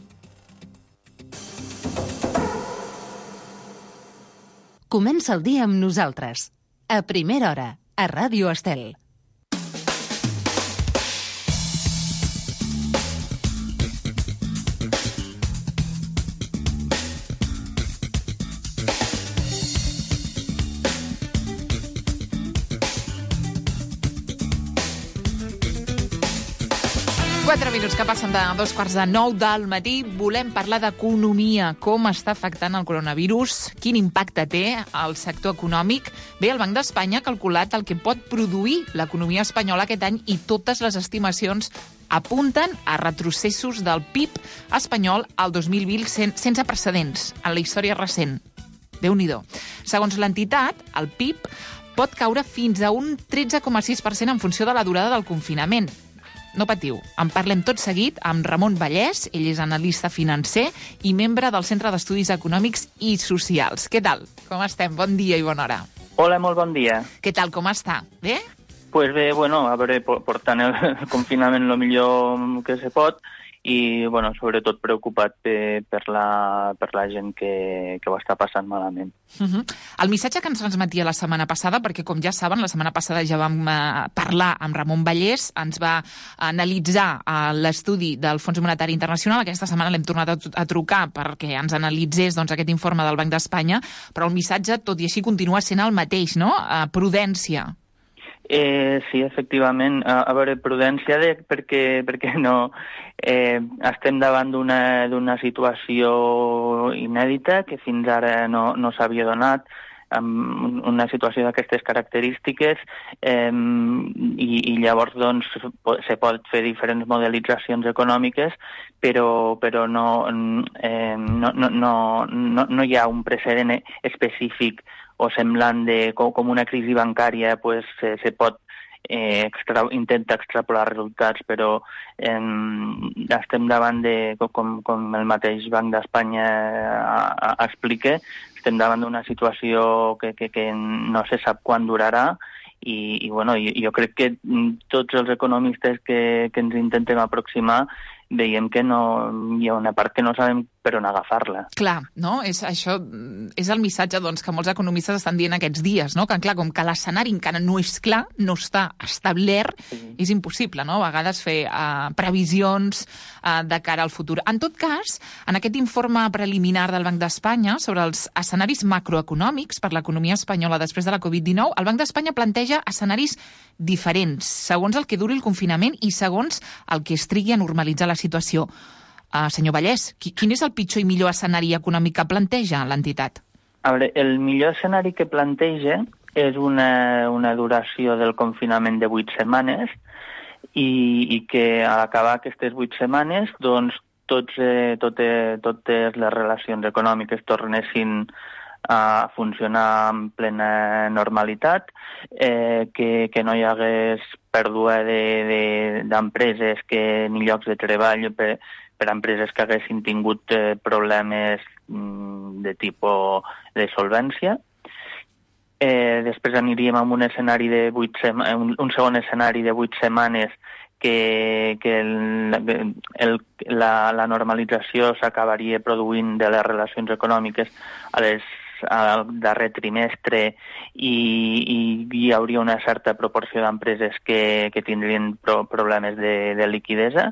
Comença el dia amb nosaltres. A primera hora, a Ràdio Estel. Quatre minuts que passen de dos quarts de nou del matí. Volem parlar d'economia, com està afectant el coronavirus, quin impacte té al sector econòmic. Bé, el Banc d'Espanya ha calculat el que pot produir l'economia espanyola aquest any i totes les estimacions apunten a retrocessos del P I B espanyol al dos mil vint sen sense precedents en la història recent. Déu-n'hi-do. Segons l'entitat, el P I B pot caure fins a un tretze coma sis per cent en funció de la durada del confinament. No patiu, en parlem tot seguit amb Ramon Vallès, ell és analista financer i membre del Centre d'Estudis Econòmics i Socials. Què tal? Com estem? Bon dia i bona hora. Hola, molt bon dia. Què tal, com està? Bé? Pues bé, bueno, a veure, portant el confinament el millor que se pot i bueno, sobretot preocupat per, per, la, per la gent que, que ho està passant malament. Uh-huh. El missatge que ens transmetia la setmana passada, perquè com ja saben, la setmana passada ja vam eh, parlar amb Ramon Vallès, ens va analitzar eh, l'estudi del Fons Monetari Internacional. Aquesta setmana l'hem tornat a, a trucar perquè ens analitzés doncs, aquest informe del Banc d'Espanya, però el missatge, tot i així, continua sent el mateix, no? Eh, prudència. Eh, sí, efectivament. A, a veure, prudència de, perquè, perquè no eh, estem davant d'una d'una situació inèdita que fins ara no, no s'havia donat, amb una situació d'aquestes característiques, eh, i, i llavors doncs, se pot fer diferents modelitzacions econòmiques, però, però no, eh, no, no, no, no, no hi ha un precedent específic o semblant de com, com una crisi bancària, pues, se, se pot eh, extra, intenta extrapolar resultats, però eh, estem davant de, com, com el mateix Banc d'Espanya eh, explica, estem davant d'una situació que, que, que no se sap quan durarà, i, i bueno, jo, jo crec que tots els economistes que, que ens intentem aproximar veiem que no, hi ha una part que no sabem per on agafar-la. Clar, no? És, això és el missatge doncs, que molts economistes estan dient aquests dies, no? Que clar, com que l'escenari encara no és clar, no està establert, sí. És impossible, no? A vegades fer uh, previsions uh, de cara al futur. En tot cas, en aquest informe preliminar del Banc d'Espanya sobre els escenaris macroeconòmics per l'economia espanyola després de la covid dinou, el Banc d'Espanya planteja escenaris diferents, segons el que duri el confinament i segons el que es trigui a normalitzar la situació. Uh, senyor Vallès, quin és el pitjor i millor escenari econòmic que planteja l'entitat? A veure, el millor escenari que planteja és una, una duració del confinament de vuit setmanes i, i que a l'acabar aquestes vuit setmanes doncs, tots, eh, totes, totes les relacions econòmiques tornessin a funcionar amb plena normalitat, eh, que, que no hi hagués pèrdua d'empreses de, de, que, ni llocs de treball per, per a empreses que haguessin tingut eh, problemes mm, de tipus de solvència. Eh, després aniríem a un escenari de vuit sema, un, un segon escenari de vuit setmanes que, que el, el, la, la normalització s'acabaria produint de les relacions econòmiques a les al darrer trimestre i, i hi hauria una certa proporció d'empreses que, que tindrien pro, problemes de, de liquidesa.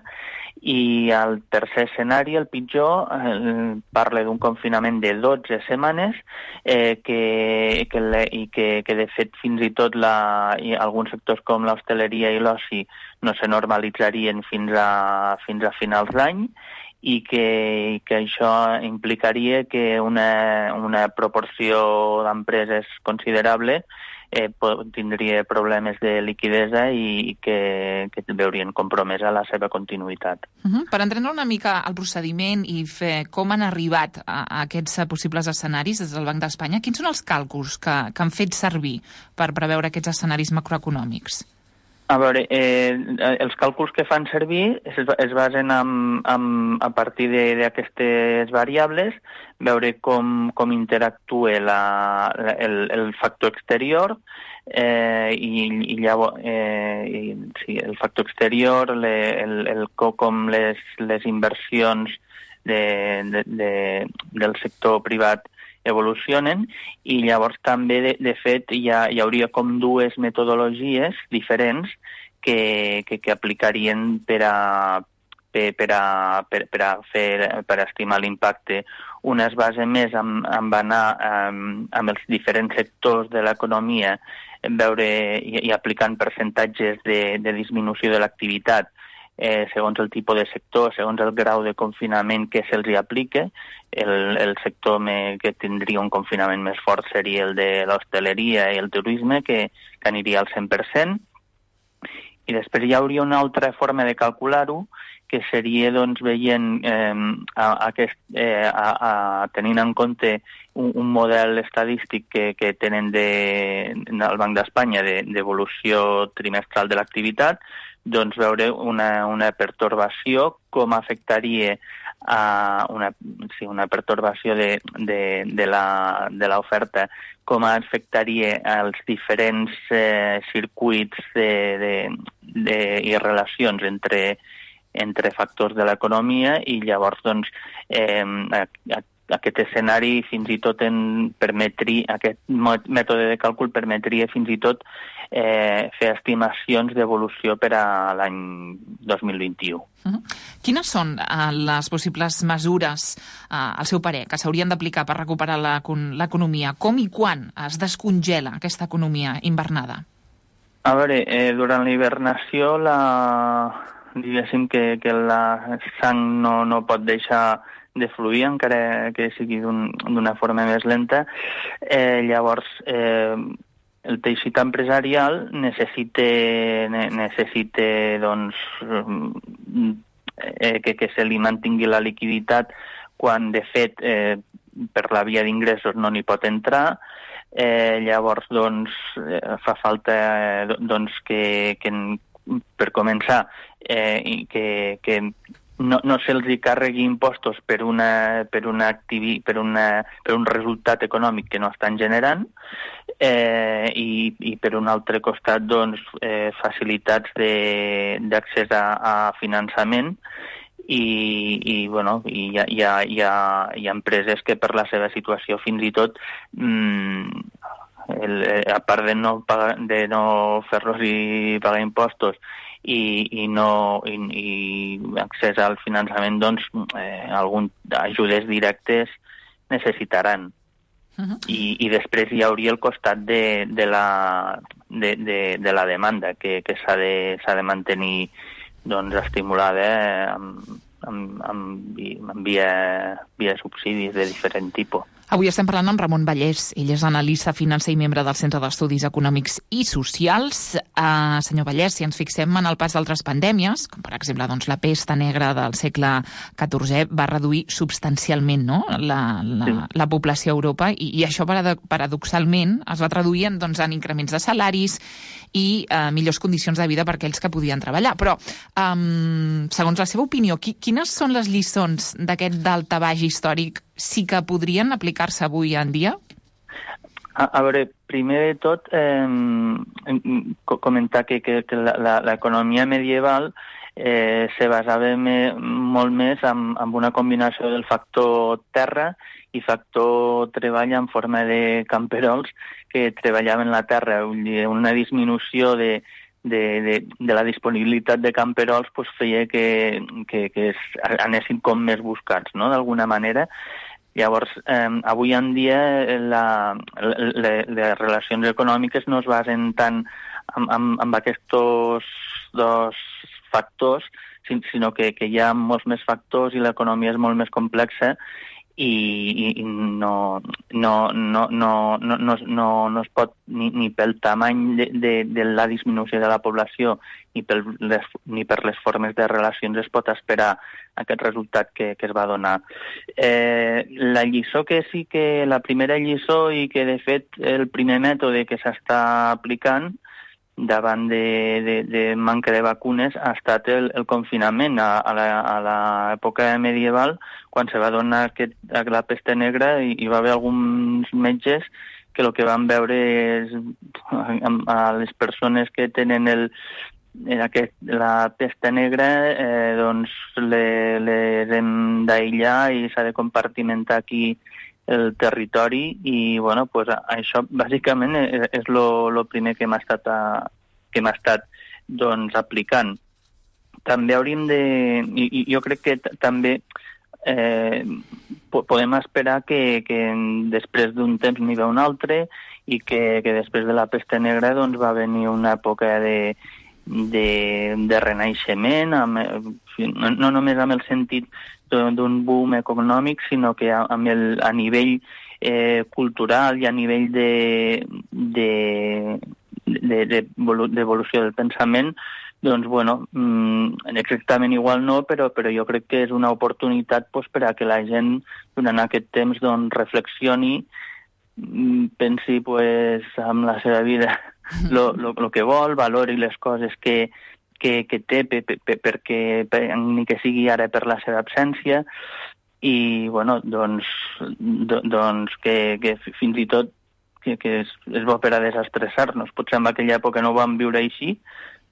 I el tercer escenari, el pitjor, eh, parla d'un confinament de dotze setmanes eh, que, que le, i que, que de fet fins i tot la, i alguns sectors com l'hostaleria i l'oci no se normalitzarien fins a, fins a finals d'any, i que, que això implicaria que una, una proporció d'empreses considerable eh, tindria problemes de liquidesa i, i que, que veurien compromesa la seva continuïtat. Uh-huh. Per entendre una mica el procediment i fer com han arribat a, a aquests possibles escenaris des del Banc d'Espanya, quins són els càlculs que, que han fet servir per preveure aquests escenaris macroeconòmics? A veure, eh, els càlculs que fan servir es, es basen en, en, a partir d'aquestes variables, veure com, com interactua la, la, el, el factor exterior eh, i, i llavors eh, i, sí, el factor exterior, le, el, el, com les, les inversions de, de, de, del sector privat evolucionen, i llavors també, de, de fet, hi, ha, hi hauria com dues metodologies diferents que, que, que aplicarien per a, per, per, a, per, per, a fer, per a estimar l'impacte. Una es basa més en, en anar amb, amb els diferents sectors de l'economia, veure i, i aplicant percentatges de, de disminució de l'activitat, Eh, segons el tipus de sector, segons el grau de confinament que se'ls hi aplica. El, el sector me, que tindria un confinament més fort seria el de l'hostaleria i el turisme, que, que aniria al cent per cent. I després hi hauria una altra forma de calcular-ho, que seria doncs, veient, eh, a, a aquest, eh, a, a, tenint en compte un, un model estadístic que, que tenen de, el Banc d'Espanya d'evolució trimestral de l'activitat, doncs veure una, una pertorbació, com afectaria a una, sí, una pertorbació de, de, de la, de l'oferta, com afectaria als diferents eh, circuits de, de, de, i relacions entre entre factors de l'economia i llavors doncs, eh, aquest escenari fins i tot en permetria, aquest mètode de càlcul permetria fins i tot eh, fer estimacions d'evolució per a l'any dos mil vint-i-u. Uh-huh. Quines són uh, les possibles mesures, uh, al seu parer, que s'haurien d'aplicar per recuperar l'economia? Com i quan es descongela aquesta economia invernada? A veure, eh, durant la hibernació, la... diguéssim que, que la sang no, no pot deixar de fluir, encara que sigui d'una un, forma més lenta. Eh, llavors, eh, el teixit empresarial necessita, ne, necessita doncs, eh, que, que se li mantingui la liquiditat quan, de fet, eh, per la via d'ingressos no n'hi pot entrar. Eh, llavors, doncs, eh, fa falta eh, doncs, que, que, per començar, eh, que, que no, no se'ls hi carregui impostos per, una, per, una activi, per, una, per un resultat econòmic que no estan generant, eh, i, i per un altre costat doncs, eh, facilitats d'accés a, a finançament, i, i, bueno, i hi, ha, hi, ha, hi, ha, hi ha empreses que per la seva situació fins i tot mm, el, a part de no, pagar, de no fer-los i pagar impostos i, i, no, i, i accés al finançament, doncs eh, algun ajudes directes necessitaran. Uh-huh. I, i després hi hauria el costat de, de, la, de, de, de la demanda, que, que s'ha de, s'ha de mantenir doncs, estimulada eh, amb, amb, amb, amb via, via subsidis de diferent tipus. Avui estem parlant amb Ramon Vallès. Ell és analista financer i membre del Centre d'Estudis Econòmics i Socials. Uh, senyor Vallès, si ens fixem en el pas d'altres pandèmies, com per exemple doncs, la pesta negra del segle catorzè, va reduir substancialment, no?, la, la, sí. la població a Europa, i, i això paradoxalment es va traduir en, doncs, en increments de salaris i uh, millors condicions de vida per aquells que podien treballar. Però, um, segons la seva opinió, qui, quines són les lliçons d'aquest daltabaix històric sí que podrien aplicar-se avui en dia? A, a veure, primer de tot, eh, comentar que, que, que l'economia medieval eh, se basava me, molt més en, en una combinació del factor terra i factor treball en forma de camperols que treballaven la terra. Una disminució de, de, de, de la disponibilitat de camperols pues, feia que, que, que es, anessin com més buscats, no?, d'alguna manera. Llavors, eh, avui en dia la, la, les relacions econòmiques no es basen tant en, en, en aquests dos factors, sinó que, que hi ha molts més factors i l'economia és molt més complexa i, i no, no, no, no, no, no, no, no es pot ni, ni pel tamany de, de, de la disminució de la població ni, pel, les, ni per les formes de relacions es pot esperar aquest resultat que, que es va donar. Eh, la lliçó que sí que, la primera lliçó i que de fet el primer mètode que s'està aplicant davant de, de, de manca de vacunes ha estat el, el confinament. A, a l'època medieval, quan se va donar aquest, la pesta negra, hi, hi va haver alguns metges que el que van veure és a, a les persones que tenen el, aquest, la pesta negra, eh, doncs le, les hem d'aïllar i s'ha de compartimentar aquí el territori i, bueno, pues, això bàsicament és, és lo, lo primer que hem estat, a, que hem estat doncs, aplicant. També hauríem de... I, i jo crec que t- també eh, po- podem esperar que, que després d'un temps n'hi ve un altre i que, que després de la pesta negra doncs, va venir una època de, de, de renaixement, amb, no, no només amb el sentit d'un boom econòmic, sinó que a, el, a nivell eh, cultural i a nivell de, de, de, de, d'evolució del pensament, doncs, bueno, exactament igual no, però, però jo crec que és una oportunitat pues, per a que la gent durant aquest temps doncs, reflexioni, pensi pues, amb la seva vida lo, lo, lo que vol, valori les coses que que, que té pe, pe, pe, perquè per, ni que sigui ara per la seva absència i, bueno, doncs, do, doncs que, que fins i tot que, que és, és bo per a desestressar-nos. Potser en aquella època no ho vam viure així,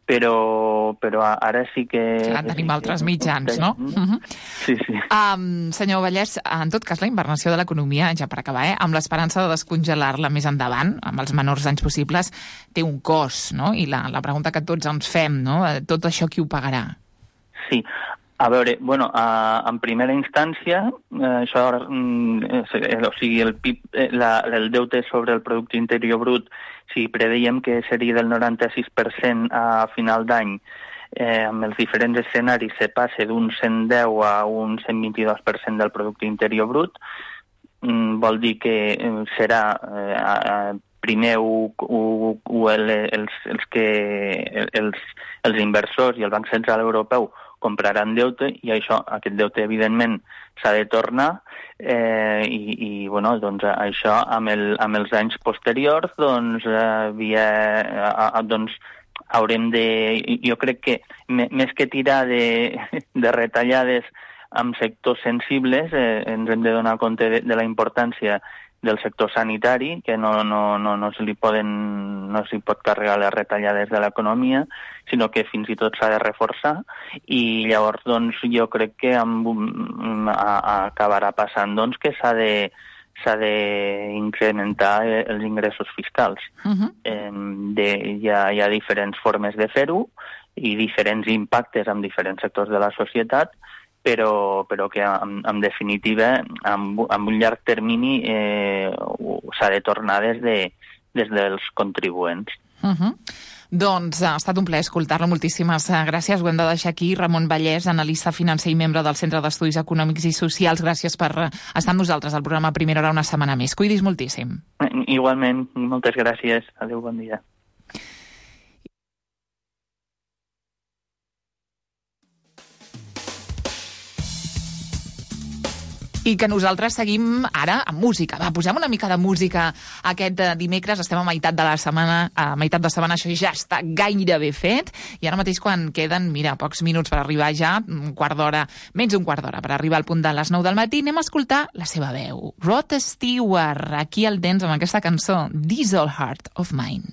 però, però ara sí que... Ja tenim altres mitjans, no? Sí, sí. Um, senyor Vallès, en tot cas, la invernació de l'economia, ja per acabar, eh, amb l'esperança de descongelar-la més endavant, amb els menors danys possibles, té un cost, no? I la, la pregunta que tots ens fem, no? Tot això qui ho pagarà? Sí. A veure, bueno, a, en primera instància, eh, això, eh, o sigui, el P I B, eh, la, el deute sobre el producte interior brut, si preveiem que seria del noranta-sis per cent a final d'any, eh, amb els diferents escenaris se passa d'un cent deu a un cent vint-i-dos per cent del producte interior brut, mm, vol dir que eh, serà eh, primer ho, ho, ho, el, els, els, que, els, els inversors i el Banc Central Europeu compraran deute i això, aquest deute evidentment s'ha de tornar eh, i, i bueno, doncs això amb, el, amb els anys posteriors doncs, eh, via, eh, doncs haurem de, jo crec que més que tirar de, de retallades amb sectors sensibles eh, ens hem de donar compte de, de la importància del sector sanitari, que no, no, no, no se li poden, no s'hi pot carregar les retallades de l'economia, sinó que fins i tot s'ha de reforçar, i llavors doncs, jo crec que amb, a, a acabarà passant doncs, que s'ha de s'ha d'incrementar els ingressos fiscals. Uh-huh. eh, de, hi, ha, hi ha diferents formes de fer-ho i diferents impactes en diferents sectors de la societat, però, però que en, en definitiva amb, amb un llarg termini eh, s'ha de tornar des, de, des dels contribuents. Uh-huh. Doncs ha estat un plaer escoltar-lo. Moltíssimes gràcies. Ho hem de deixar aquí. Ramon Vallès, analista financer i membre del Centre d'Estudis Econòmics i Socials. Gràcies per estar amb nosaltres al programa Primera Hora una setmana més. Cuidis moltíssim. Igualment. Moltes gràcies. Adéu, bon dia. I que nosaltres seguim ara amb música. Va, posem una mica de música aquest dimecres. Estem a meitat de la setmana, a meitat de setmana això ja està gairebé fet. I ara mateix quan queden, mira, pocs minuts per arribar ja, un quart d'hora, menys un quart d'hora per arribar al punt de les nou del matí, anem a escoltar la seva veu. Rod Stewart, aquí al dents amb aquesta cançó, This Old Heart of Mine.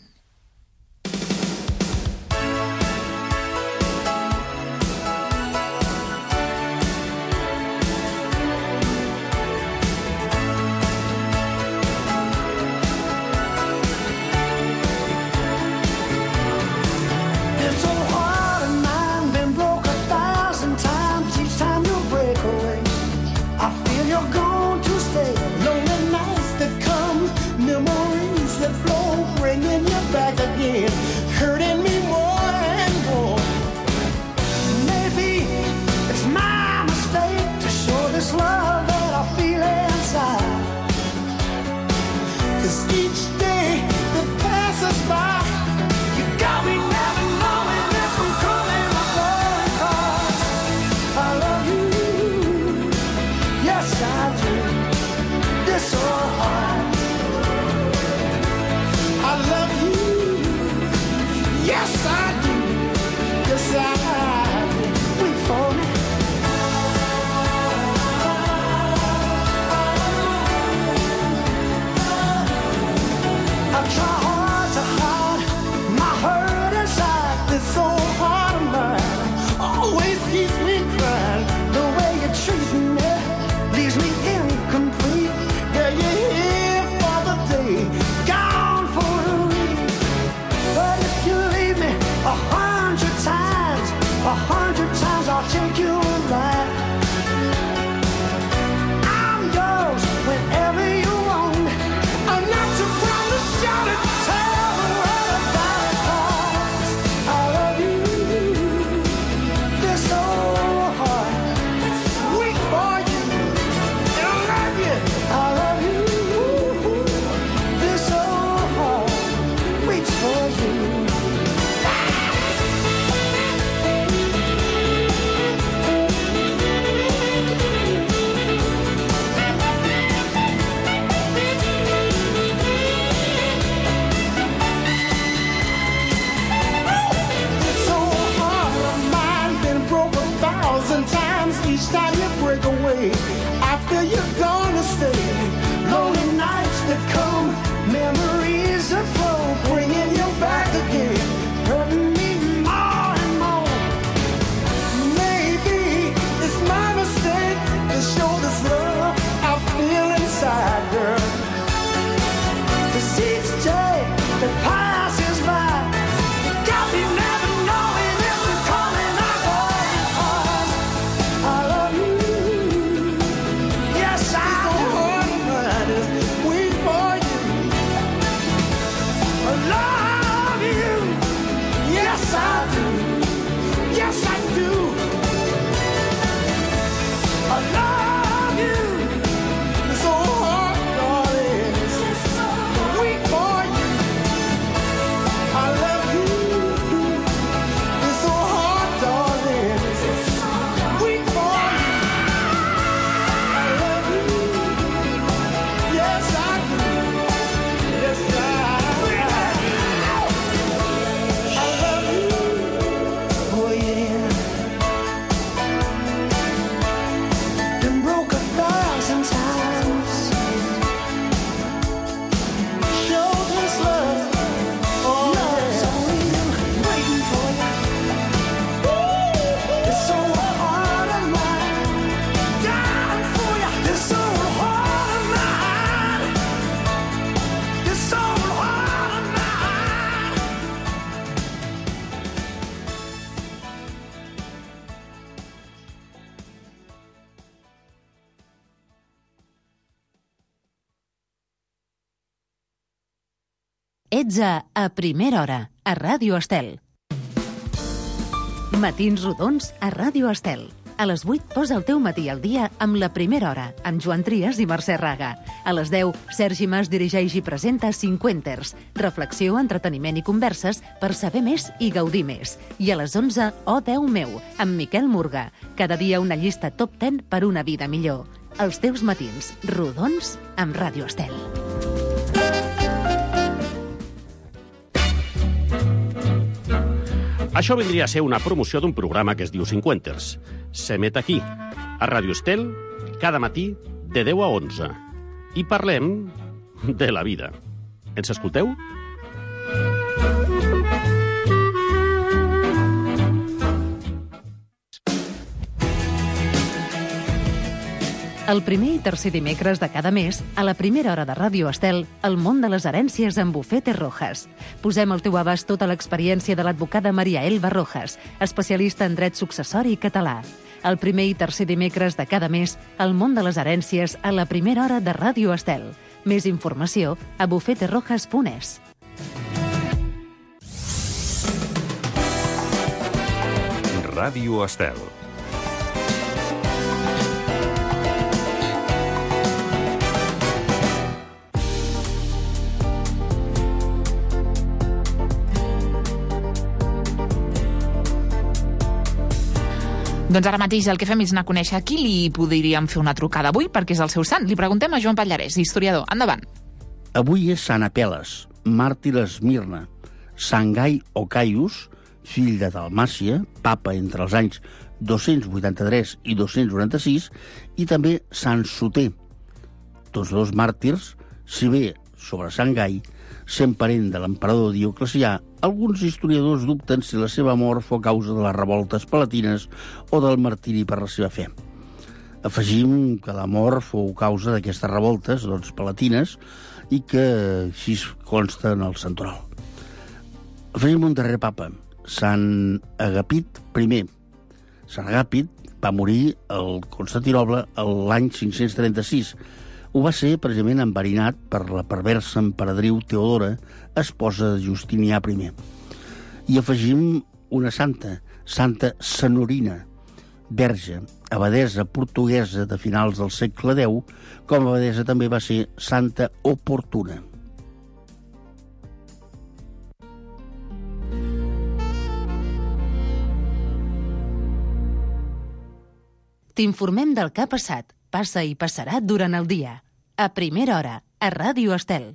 Ets a A Primera Hora, a Ràdio Estel. Matins rodons a Ràdio Estel. A les vuit posa el teu matí al dia amb La Primera Hora, amb Joan Trias i Mercè Raga. A les deu, Sergi Mas dirigeix i presenta Cinquenters, reflexió, entreteniment i converses per saber més i gaudir més. I a les onze, Oh Déu meu, amb Miquel Murga. Cada dia una llista top deu per una vida millor. Els teus matins rodons amb Ràdio Estel. Això vindria a ser una promoció d'un programa que es diu Cinquenters. S'emet aquí, a Ràdio Estel, cada matí de deu a onze. I parlem de la vida. Ens escolteu? El primer i tercer dimecres de cada mes, a La Primera Hora de Ràdio Estel, el món de les herències amb Bufete Rojas. Posem al teu abast tota l'experiència de l'advocada Maria Elba Rojas, especialista en dret successori català. El primer i tercer dimecres de cada mes, el món de les herències a La Primera Hora de Ràdio Estel. Més informació a bufete rojas punt es. Ràdio Estel. Doncs ara mateix el que fem és anar a conèixer a qui li podríem fer una trucada avui, perquè és el seu sant. Li preguntem a Joan Pallarès, historiador. Endavant. Avui és Sant Apeles, màrtir a Esmirna, Sant Gai o Caius, fill de Dalmàcia, papa entre els anys dos-cents vuitanta-tres i dos-cents noranta-sis, i també Sant Soter. Tots dos màrtirs, si bé sobre Sant Gai, sent parent de l'emperador Dioclecià, alguns historiadors dubten si la seva mort fou causa de les revoltes palatines o del martiri per la seva fe. Afegim que la mort fou causa d'aquestes revoltes, doncs, palatines, i que així consta en el santoral. Afegim un darrer papa, Sant Agapit I. Sant Agapit va morir al Constantinoble l'any cinc-cents trenta-sis. Ho va ser precisament enverinat per la perversa emperadriu Teodora, esposa de Justinià I. I afegim una santa, Santa Senorina, verge, abadesa portuguesa de finals del segle deu, com a abadesa també va ser Santa Oportuna. T'informem del que ha passat, passa i passarà durant el dia. A Primera Hora, a Ràdio Estel.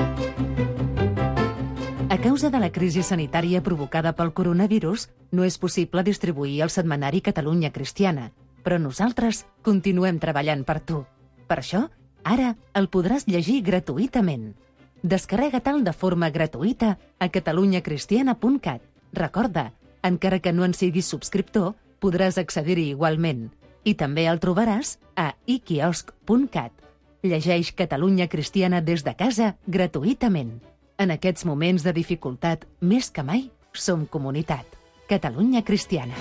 A causa de la crisi sanitària provocada pel coronavirus, no és possible distribuir el setmanari Catalunya Cristiana, però nosaltres continuem treballant per tu. Per això, ara el podràs llegir gratuïtament. Descarrega-te'l de forma gratuïta a catalunya cristiana punt cat. Recorda, encara que no en siguis subscriptor, podràs accedir-hi igualment. I també el trobaràs a i quiosc punt cat. Llegeix Catalunya Cristiana des de casa gratuïtament. En aquests moments de dificultat, més que mai, som comunitat. Catalunya Cristiana.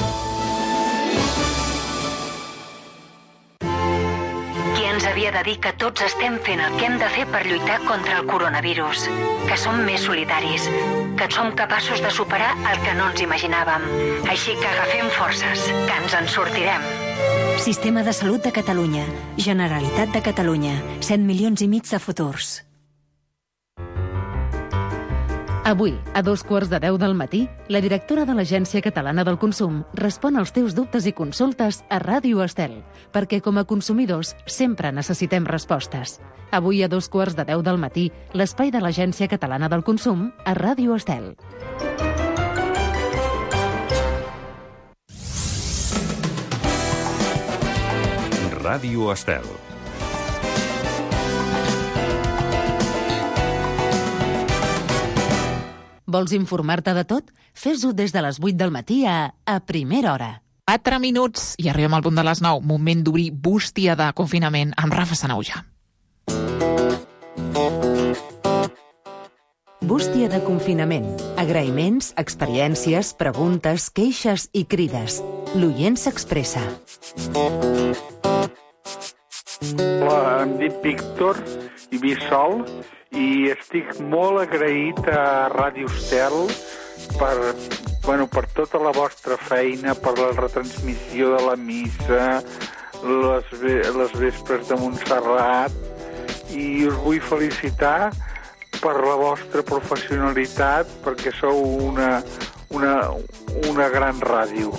Qui ens havia de dir que tots estem fent el que hem de fer per lluitar contra el coronavirus? Que som més solitaris, que som capaços de superar el que no ens imaginàvem. Així que agafem forces, que ens en sortirem. Sistema de Salut de Catalunya. Generalitat de Catalunya. set milions i mig de futurs. Avui, a dos quarts de deu del matí, la directora de l'Agència Catalana del Consum respon als teus dubtes i consultes a Ràdio Estel, perquè com a consumidors sempre necessitem respostes. Avui, a dos quarts de deu del matí, l'espai de l'Agència Catalana del Consum a Ràdio Estel. Ràdio Estel. Vols informar-te de tot? Fes-ho des de les vuit del matí a A Primera Hora. quatre minuts i arribem al punt de les nou. Moment d'obrir bústia de confinament amb Rafa Sanauja. Bústia de confinament. Agraïments, experiències, preguntes, queixes i crides. L'oient s'expressa. Hola, em dic Víctor i visc sol, i estic molt agraït a Ràdio Estel per, bueno, per tota la vostra feina, per la retransmissió de la missa, les, les vespres de Montserrat, i us vull felicitar per la vostra professionalitat, perquè sou una, una, una gran ràdio.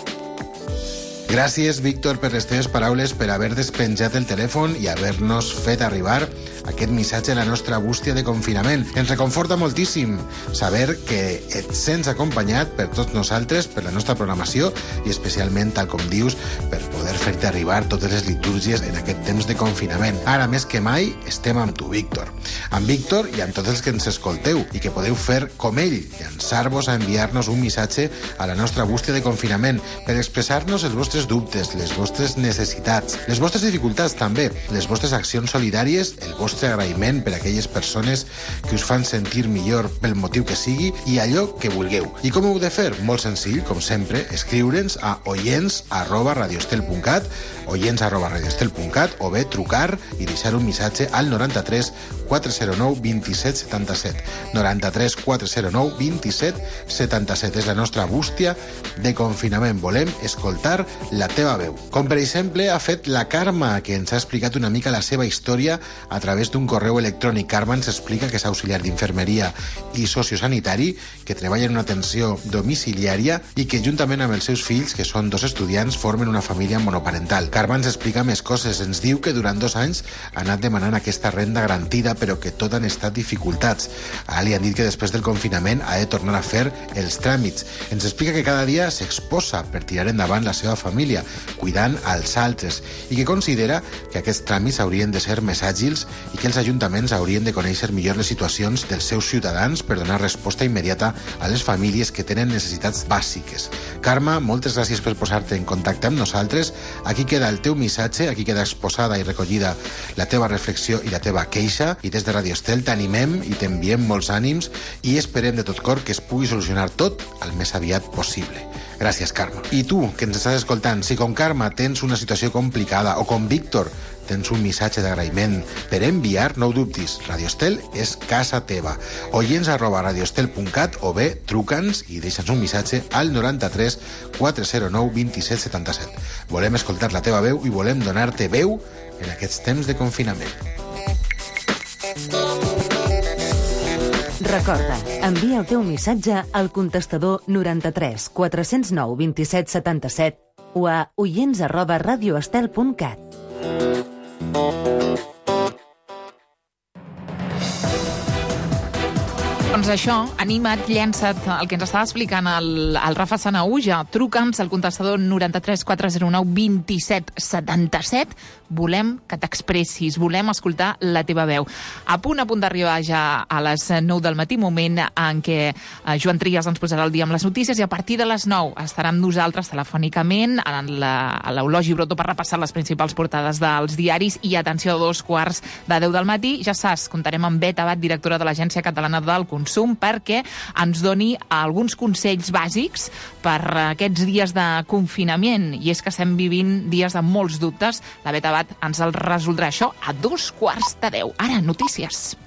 Gràcies, Víctor, per les teves paraules, per haver despenjat el telèfon i haver-nos fet arribar aquest missatge a la nostra bústia de confinament. Ens reconforta moltíssim saber que et sents acompanyat per tots nosaltres, per la nostra programació i especialment, tal com dius, per poder fer-te arribar totes les litúrgies en aquest temps de confinament. Ara, més que mai, estem amb tu, Víctor. Amb Víctor i amb tots els que ens escolteu i que podeu fer com ell, llançar-vos a enviar-nos un missatge a la nostra bústia de confinament per expressar-nos els vostres dubtes, les vostres necessitats, les vostres dificultats també, les vostres accions solidàries, el vostre agraïment per a aquelles persones que us fan sentir millor pel motiu que sigui i allò que vulgueu. I com ho heu de fer? Molt senzill, com sempre, escriure'ns a oients arroba radioestel punt cat, oients arroba radioestel punt cat, o bé trucar i deixar un missatge al noranta-tres quatre zero nou vint set setanta-set. noranta-tres quatre zero nou vint set setanta-set és la nostra bústia de confinament. Volem escoltar la teva veu. Com per exemple ha fet la Carme, que ens ha explicat una mica la seva història a través d'un correu electrònic. Carme ens explica que és auxiliar d'infermeria i sociosanitari, que treballa en una atenció domiciliària i que juntament amb els seus fills, que són dos estudiants, formen una família monoparental. Carme ens explica més coses. Ens diu que durant dos anys ha anat demanant aquesta renda garantida, però que tot han estat dificultats. Ara li han dit que després del confinament ha de tornar a fer els tràmits. Ens explica que cada dia s'exposa per tirar endavant la seva família, cuidant als altres, i que considera que aquests tràmits haurien de ser més àgils i que els ajuntaments haurien de conèixer millor les situacions dels seus ciutadans per donar resposta immediata a les famílies que tenen necessitats bàsiques. Carme, moltes gràcies per posar-te en contacte amb nosaltres. Aquí queda el teu missatge, aquí queda exposada i recollida la teva reflexió i la teva queixa, i des de Radio Estel t'animem i t'enviem molts ànims i esperem de tot cor que es pugui solucionar tot el més aviat possible. Gràcies, Carme. I tu, que ens estàs escoltant, si com Carme tens una situació complicada o com Víctor tens un missatge d'agraïment per enviar, no ho dubtis, Radio Estel és casa teva. Oients arroba radioestel punt cat o bé truca'ns i deixa'ns un missatge al noranta-tres quatre zero nou vint set setanta-set. Volem escoltar la teva veu i volem donar-te veu en aquests temps de confinament. Recorda, envia el teu missatge al contestador noranta-tres quatre zero nou vint set setanta-set o a oients arroba radioestel punt cat. Doncs això, anima't, llença't, el que ens estava explicant el, el Rafa Sanaúja. Truca'ns al contestador noranta-tres quatre zero nou vint set setanta-set. Volem que t'expressis, volem escoltar la teva veu. A punt a punt d'arribar ja a les nou del matí, moment en què Joan Trias ens posarà el dia amb les notícies, i a partir de les nou estarà amb nosaltres telefònicament a l'Eulogi Broto per repassar les principals portades dels diaris, i atenció, a dos quarts de deu del matí, ja saps, comptarem amb Bet Abad, directora de l'Agència Catalana del Consum, perquè ens doni alguns consells bàsics per aquests dies de confinament. I és que estem vivint dies de molts dubtes. La Bet Abad ens el resoldrà això a dos quarts de deu. Ara, notícies.